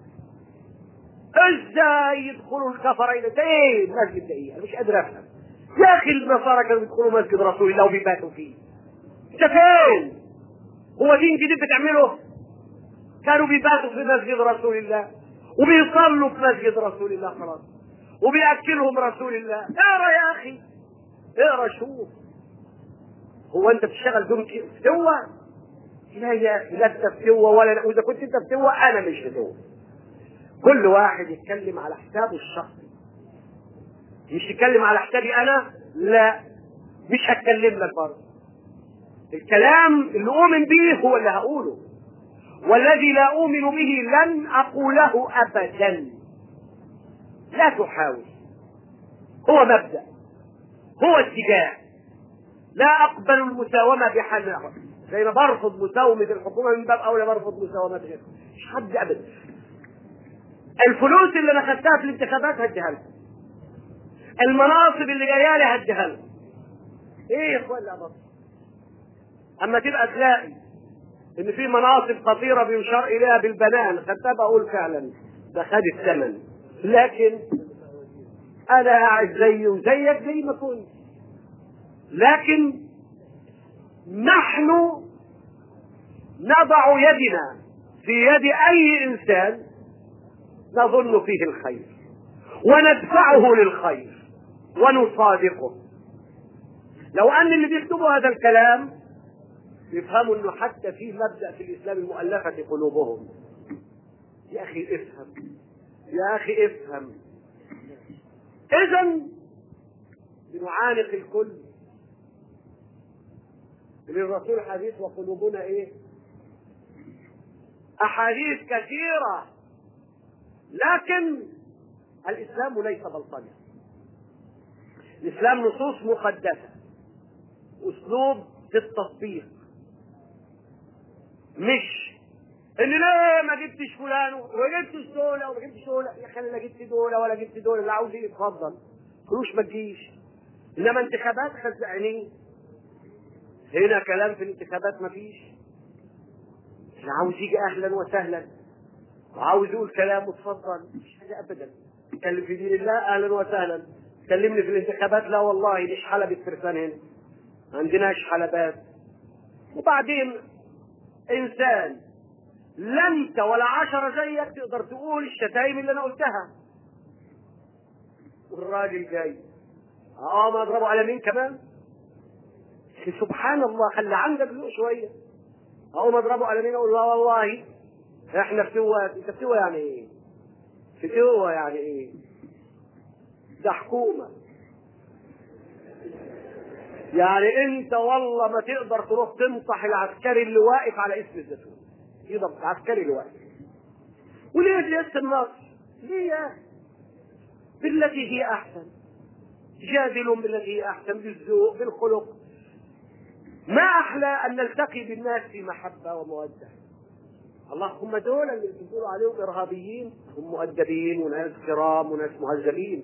ازاي يدخلوا الكفرين؟ ايه المسجد ده ايه؟ انا مش قادر افهم. يا اخي النصارى كانوا يدخلوا مسجد رسول الله وبيباتوا فيه. انت فين؟ هو دين جديد بتعمله؟ كانوا بيباتوا في مسجد رسول الله وبيصلوا في مسجد رسول الله خلاص، وبيأكلهم رسول الله. اقرا يا اخي، اقرا شوف. هو انت بتشتغل دون فتوة؟ لا يا اخي، لا انت فتوة ولا، واذا كنت انت فتوة انا مش فتوة. كل واحد يتكلم على حسابه الشخصي، مش يتكلم على حسابي انا، لا مش هتكلم لك برضه. الكلام اللي اؤمن به هو اللي هقوله، والذي لا اؤمن به لن اقوله ابدا. لا تحاول، هو مبدأ، هو اتجاه. لا اقبل المساومة بحال، زي ما برفض مساومة الحكومة من باب اولى برفض مساومة غيرها. مش حد ابدا. الفلوس اللي انا خدتها في الانتخابات هديها لكم، المناصب اللي جايه لي هديها لكم. ايه يا اخوان الاباطره؟ اما تبقى تلاقي ان في مناصب خطيره بيشار اليها بالبنان، خدتها بقول فعلا ده خد الثمن، لكن انا قاعد زي وزيك زي ما كنت. لكن نحن نضع يدنا في يد اي انسان نظن فيه الخير وندفعه للخير ونصادقه. لو ان اللي بيكتبوا هذا الكلام يفهموا انه حتى في مبدأ في الاسلام المؤلفة قلوبهم. يا اخي افهم، يا اخي افهم. اذا بنعانق الكل. للرسول حديث وقلوبنا ايه؟ احاديث كثيرة، لكن الاسلام ليس بلطجة. الاسلام نصوص مقدسة، اسلوب في التطبيق، مش ان لا ما جبتش فلان وما جبتش دول وما جبتش دول. يا اخي لا جبت دول ولا جبت دول، اللي عاوز ايه يتفضل، فلوس ما تجيش. انما انتخابات خزعنيه، هنا كلام في الانتخابات ما فيش. اللي عاوز يجي اهلا وسهلا وعاوز يقول كلام اتفضل، مش حاجه ابدا. تكلم في دين الله اهلا وسهلا، تكلمني في الانتخابات لا والله مش حلبة فرسان هنا، ما عندناش حلبات. وبعدين انسان لا انت ولا 10 زيك تقدر تقول الشتايم اللي انا قلتها، والراجل جاي ما اضربه على مين كمان؟ سبحان الله، خلي عندك ذوق شويه. اقوم اضربه على مين؟ اقول لا والله احنا فتوات. انت فتوه يعني ايه؟ فتوه يعني ايه؟ ده حكومه. يعني انت والله ما تقدر تروح تنصح العسكري اللي واقف على اسم الزيتون، يضرب العسكري اللي واقف. وليه سياسه النصر؟ ليه يا اخي؟ بالتي هي احسن، جادلوا بالتي هي احسن، بالذوق بالخلق. ما احلى ان نلتقي بالناس في محبه وموده. اللهم دول اللي بيقولوا عليهم ارهابيين هم مؤدبين وناس كرام وناس مهذبين،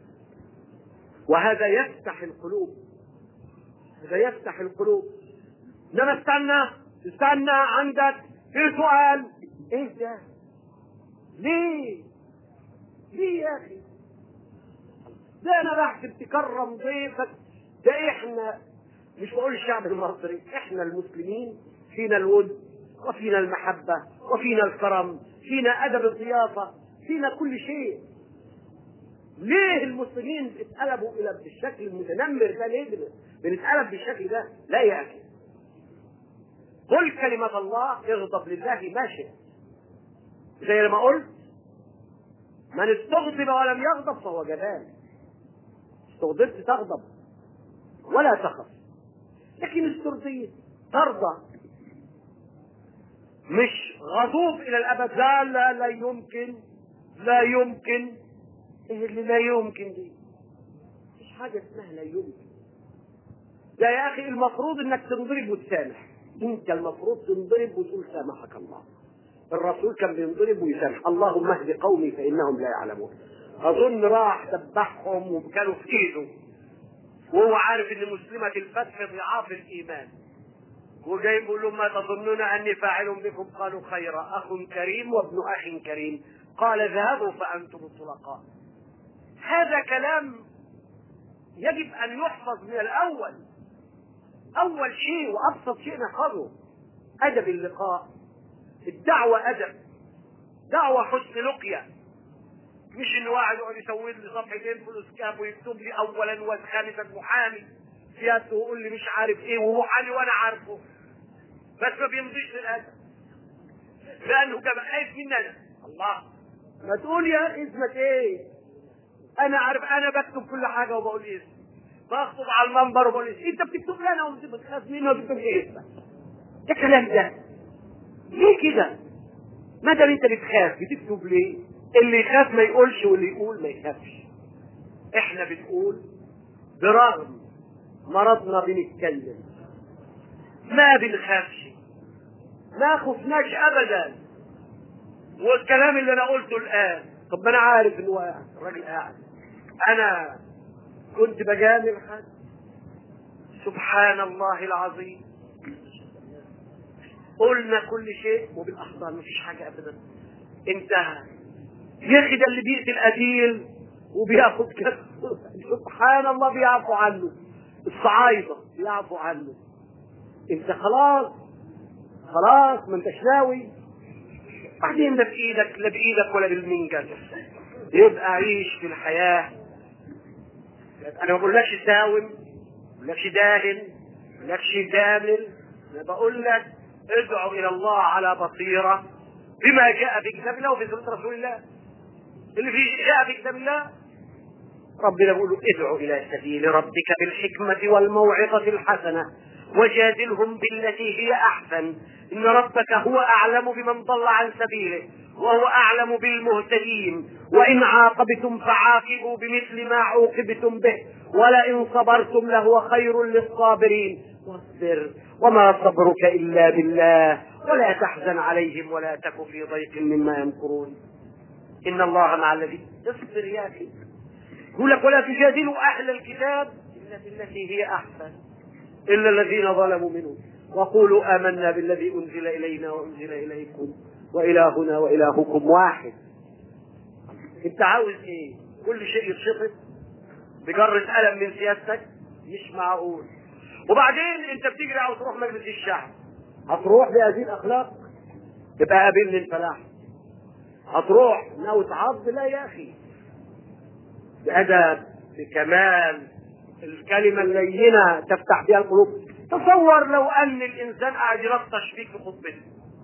وهذا يفتح القلوب، هذا يفتح القلوب. انما استنى عندك في سؤال. ايه ده؟ ليه يا اخي؟ ده انا بحسب تكرم ضيفك. ده احنا مش بقول الشعب المصري، احنا المسلمين فينا الود وفينا المحبة وفينا الكرم، فينا ادب الضيافة، فينا كل شيء. ليه المسلمين اتقلبوا الى بالشكل المتنمر ده؟ ليه بنتقلب بالشكل ده؟ لا يا اخي، قل كلمة الله، اغضب لله ما شئت. زي ما قلت من استغضب ولم يغضب فهو جبان. استغضبت تغضب ولا تخف، لكن استرضيت ترضى، مش غضوب الى الابد. لا لا لا يمكن، لا يمكن. ايه اللي لا يمكن دي؟ مفيش حاجه اسمها لا يمكن. ده يا اخي المفروض انك تنضرب وتسامح. انت المفروض تنضرب وتقول سامحك الله. الرسول كان بينضرب ويسامح. اللهم اهد قومي فانهم لا يعلمون. اظن راح دبحهم وكانوا في ايده وهو عارف ان مسلمة الفتح ضعاف الايمان، وجاي بيقول لهم ما تظنون اني فاعل بكم؟ قالوا خيرا، اخ كريم وابن اخ كريم. قال اذهبوا فانتم الطلقاء. هذا كلام يجب ان يحفظ من الاول. اول شيء وابسط شيء نحفظه ادب اللقاء. الدعوة ادب، دعوة حسن لقيا، مش ان واحد يقعد يسوي لي صفحتين فلوس كاب ويكتب لي اولا وخامسا محامي سيادته ويقول لي مش عارف ايه ومحامي وانا عارفه، بس ما بيمضيش للادب لانه كان خايف مننا. الله، ما تقول يا اسمك ايه؟ انا عارف، انا بكتب كل حاجه وبقول اسمي، بخطب على المنبر وبقول اسمي. انت بتكتب لي انا وانت بتخاف مني وبتكتب ايه اسمك؟ ده كلام ده ليه كده؟ ما دام انت بتخاف بتكتب ليه؟ اللي يخاف ما يقولش واللي يقول ما يخافش. احنا بنقول برغم مرضنا بنتكلم، ما بنخافش، ما خفناش ابدا. والكلام اللي انا قلته الان طب ما انا عارف ان هو الراجل قاعد، انا كنت بجامل حد. سبحان الله العظيم، قلنا كل شيء وبالاحضان، مفيش حاجه ابدا، انتهى. يا اخي ده اللي بيقتل قتيل وبياخد كده، سبحان الله، بيعفو عنه. الصعايده بيعفو عنه. انت خلاص ما انتش ناوي، بعدين لا بايدك لا بايدك ولا بالمنجل. يبقى عيش في الحياه. انا ما بقولكش ساوم، ما بقولكش داهن، ما بقولكش جامل، انا بقول لك ادعو الى الله على بصيره بما جاء في كتاب الله وفي سنه رسول الله. اللي فيه جاء في كتاب الله ربنا يقول له ادعو الى سبيل ربك بالحكمه والموعظه الحسنه وجادلهم بالتي هي احسن ان ربك هو اعلم بمن ضل عن سبيله وهو اعلم بالمهتدين وان عاقبتم فعاقبوا بمثل ما عوقبتم به ولئن صبرتم لهو خير للصابرين واصبر وما صبرك الا بالله ولا تحزن عليهم ولا تك في ضيق مما يمكرون ان الله مع الذين. اصبر يا اخي، يقول لك ولا تجادلوا اهل الكتاب الا بالتي هي احسن الا الذين ظلموا منهم وقولوا امنا بالذي انزل الينا وانزل اليكم والهنا والهكم واحد. انت عاوز ايه؟ كل شيء يتشطب بجرة قلم من سيادتك؟ مش معقول. وبعدين انت بتجري عاوز تروح مجلس الشعب، هتروح بهذه الاخلاق تبقى قابلني الفلاح؟ هتروح ناوي تعض؟ لا يا اخي، بأدب، بكمال، الكلمة اللينة تفتح بها القلوب. تصور لو أن الإنسان قاعد يلطش فيك في خطبته،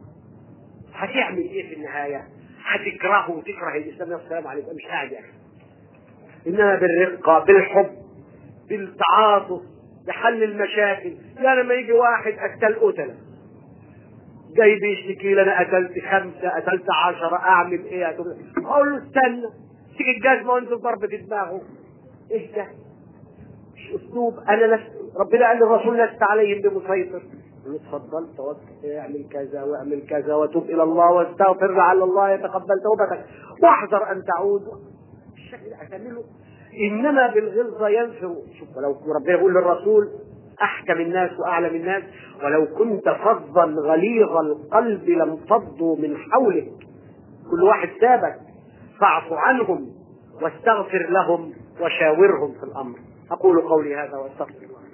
هتعمل إيه في النهاية؟ هتكرهه وتكره الإسلام. السلام عليكم، مش قاعد يا أخي. إنما بالرقة، بالحب، بالتعاطف، بحل المشاكل. يعني لما يجي واحد قتل جاي بيشتكي لي أنا قتلت 5 قتلت 10 أعمل إيه؟ أقول له استنى، تيجي الجزمة وأنت ضرب في دماغه. إيه ده؟ مش أسلوب. أنا ربنا قال للرسول لست عليهم بمسيطر. اتفضل توكل، اعمل كذا واعمل كذا وتوب إلى الله واستغفر لعل الله يتقبل توبتك واحذر أن تعود. الشكل هتعمله. إنما بالغلظة ينفر. شوف، ولو ربنا يقول للرسول أحكم الناس وأعلم الناس ولو كنت فظا غليظ القلب لانفضوا من حولك. كل واحد سابك، فاعف عنهم واستغفر لهم وشاورهم في الأمر. أقول قولي هذا واستغفر الله.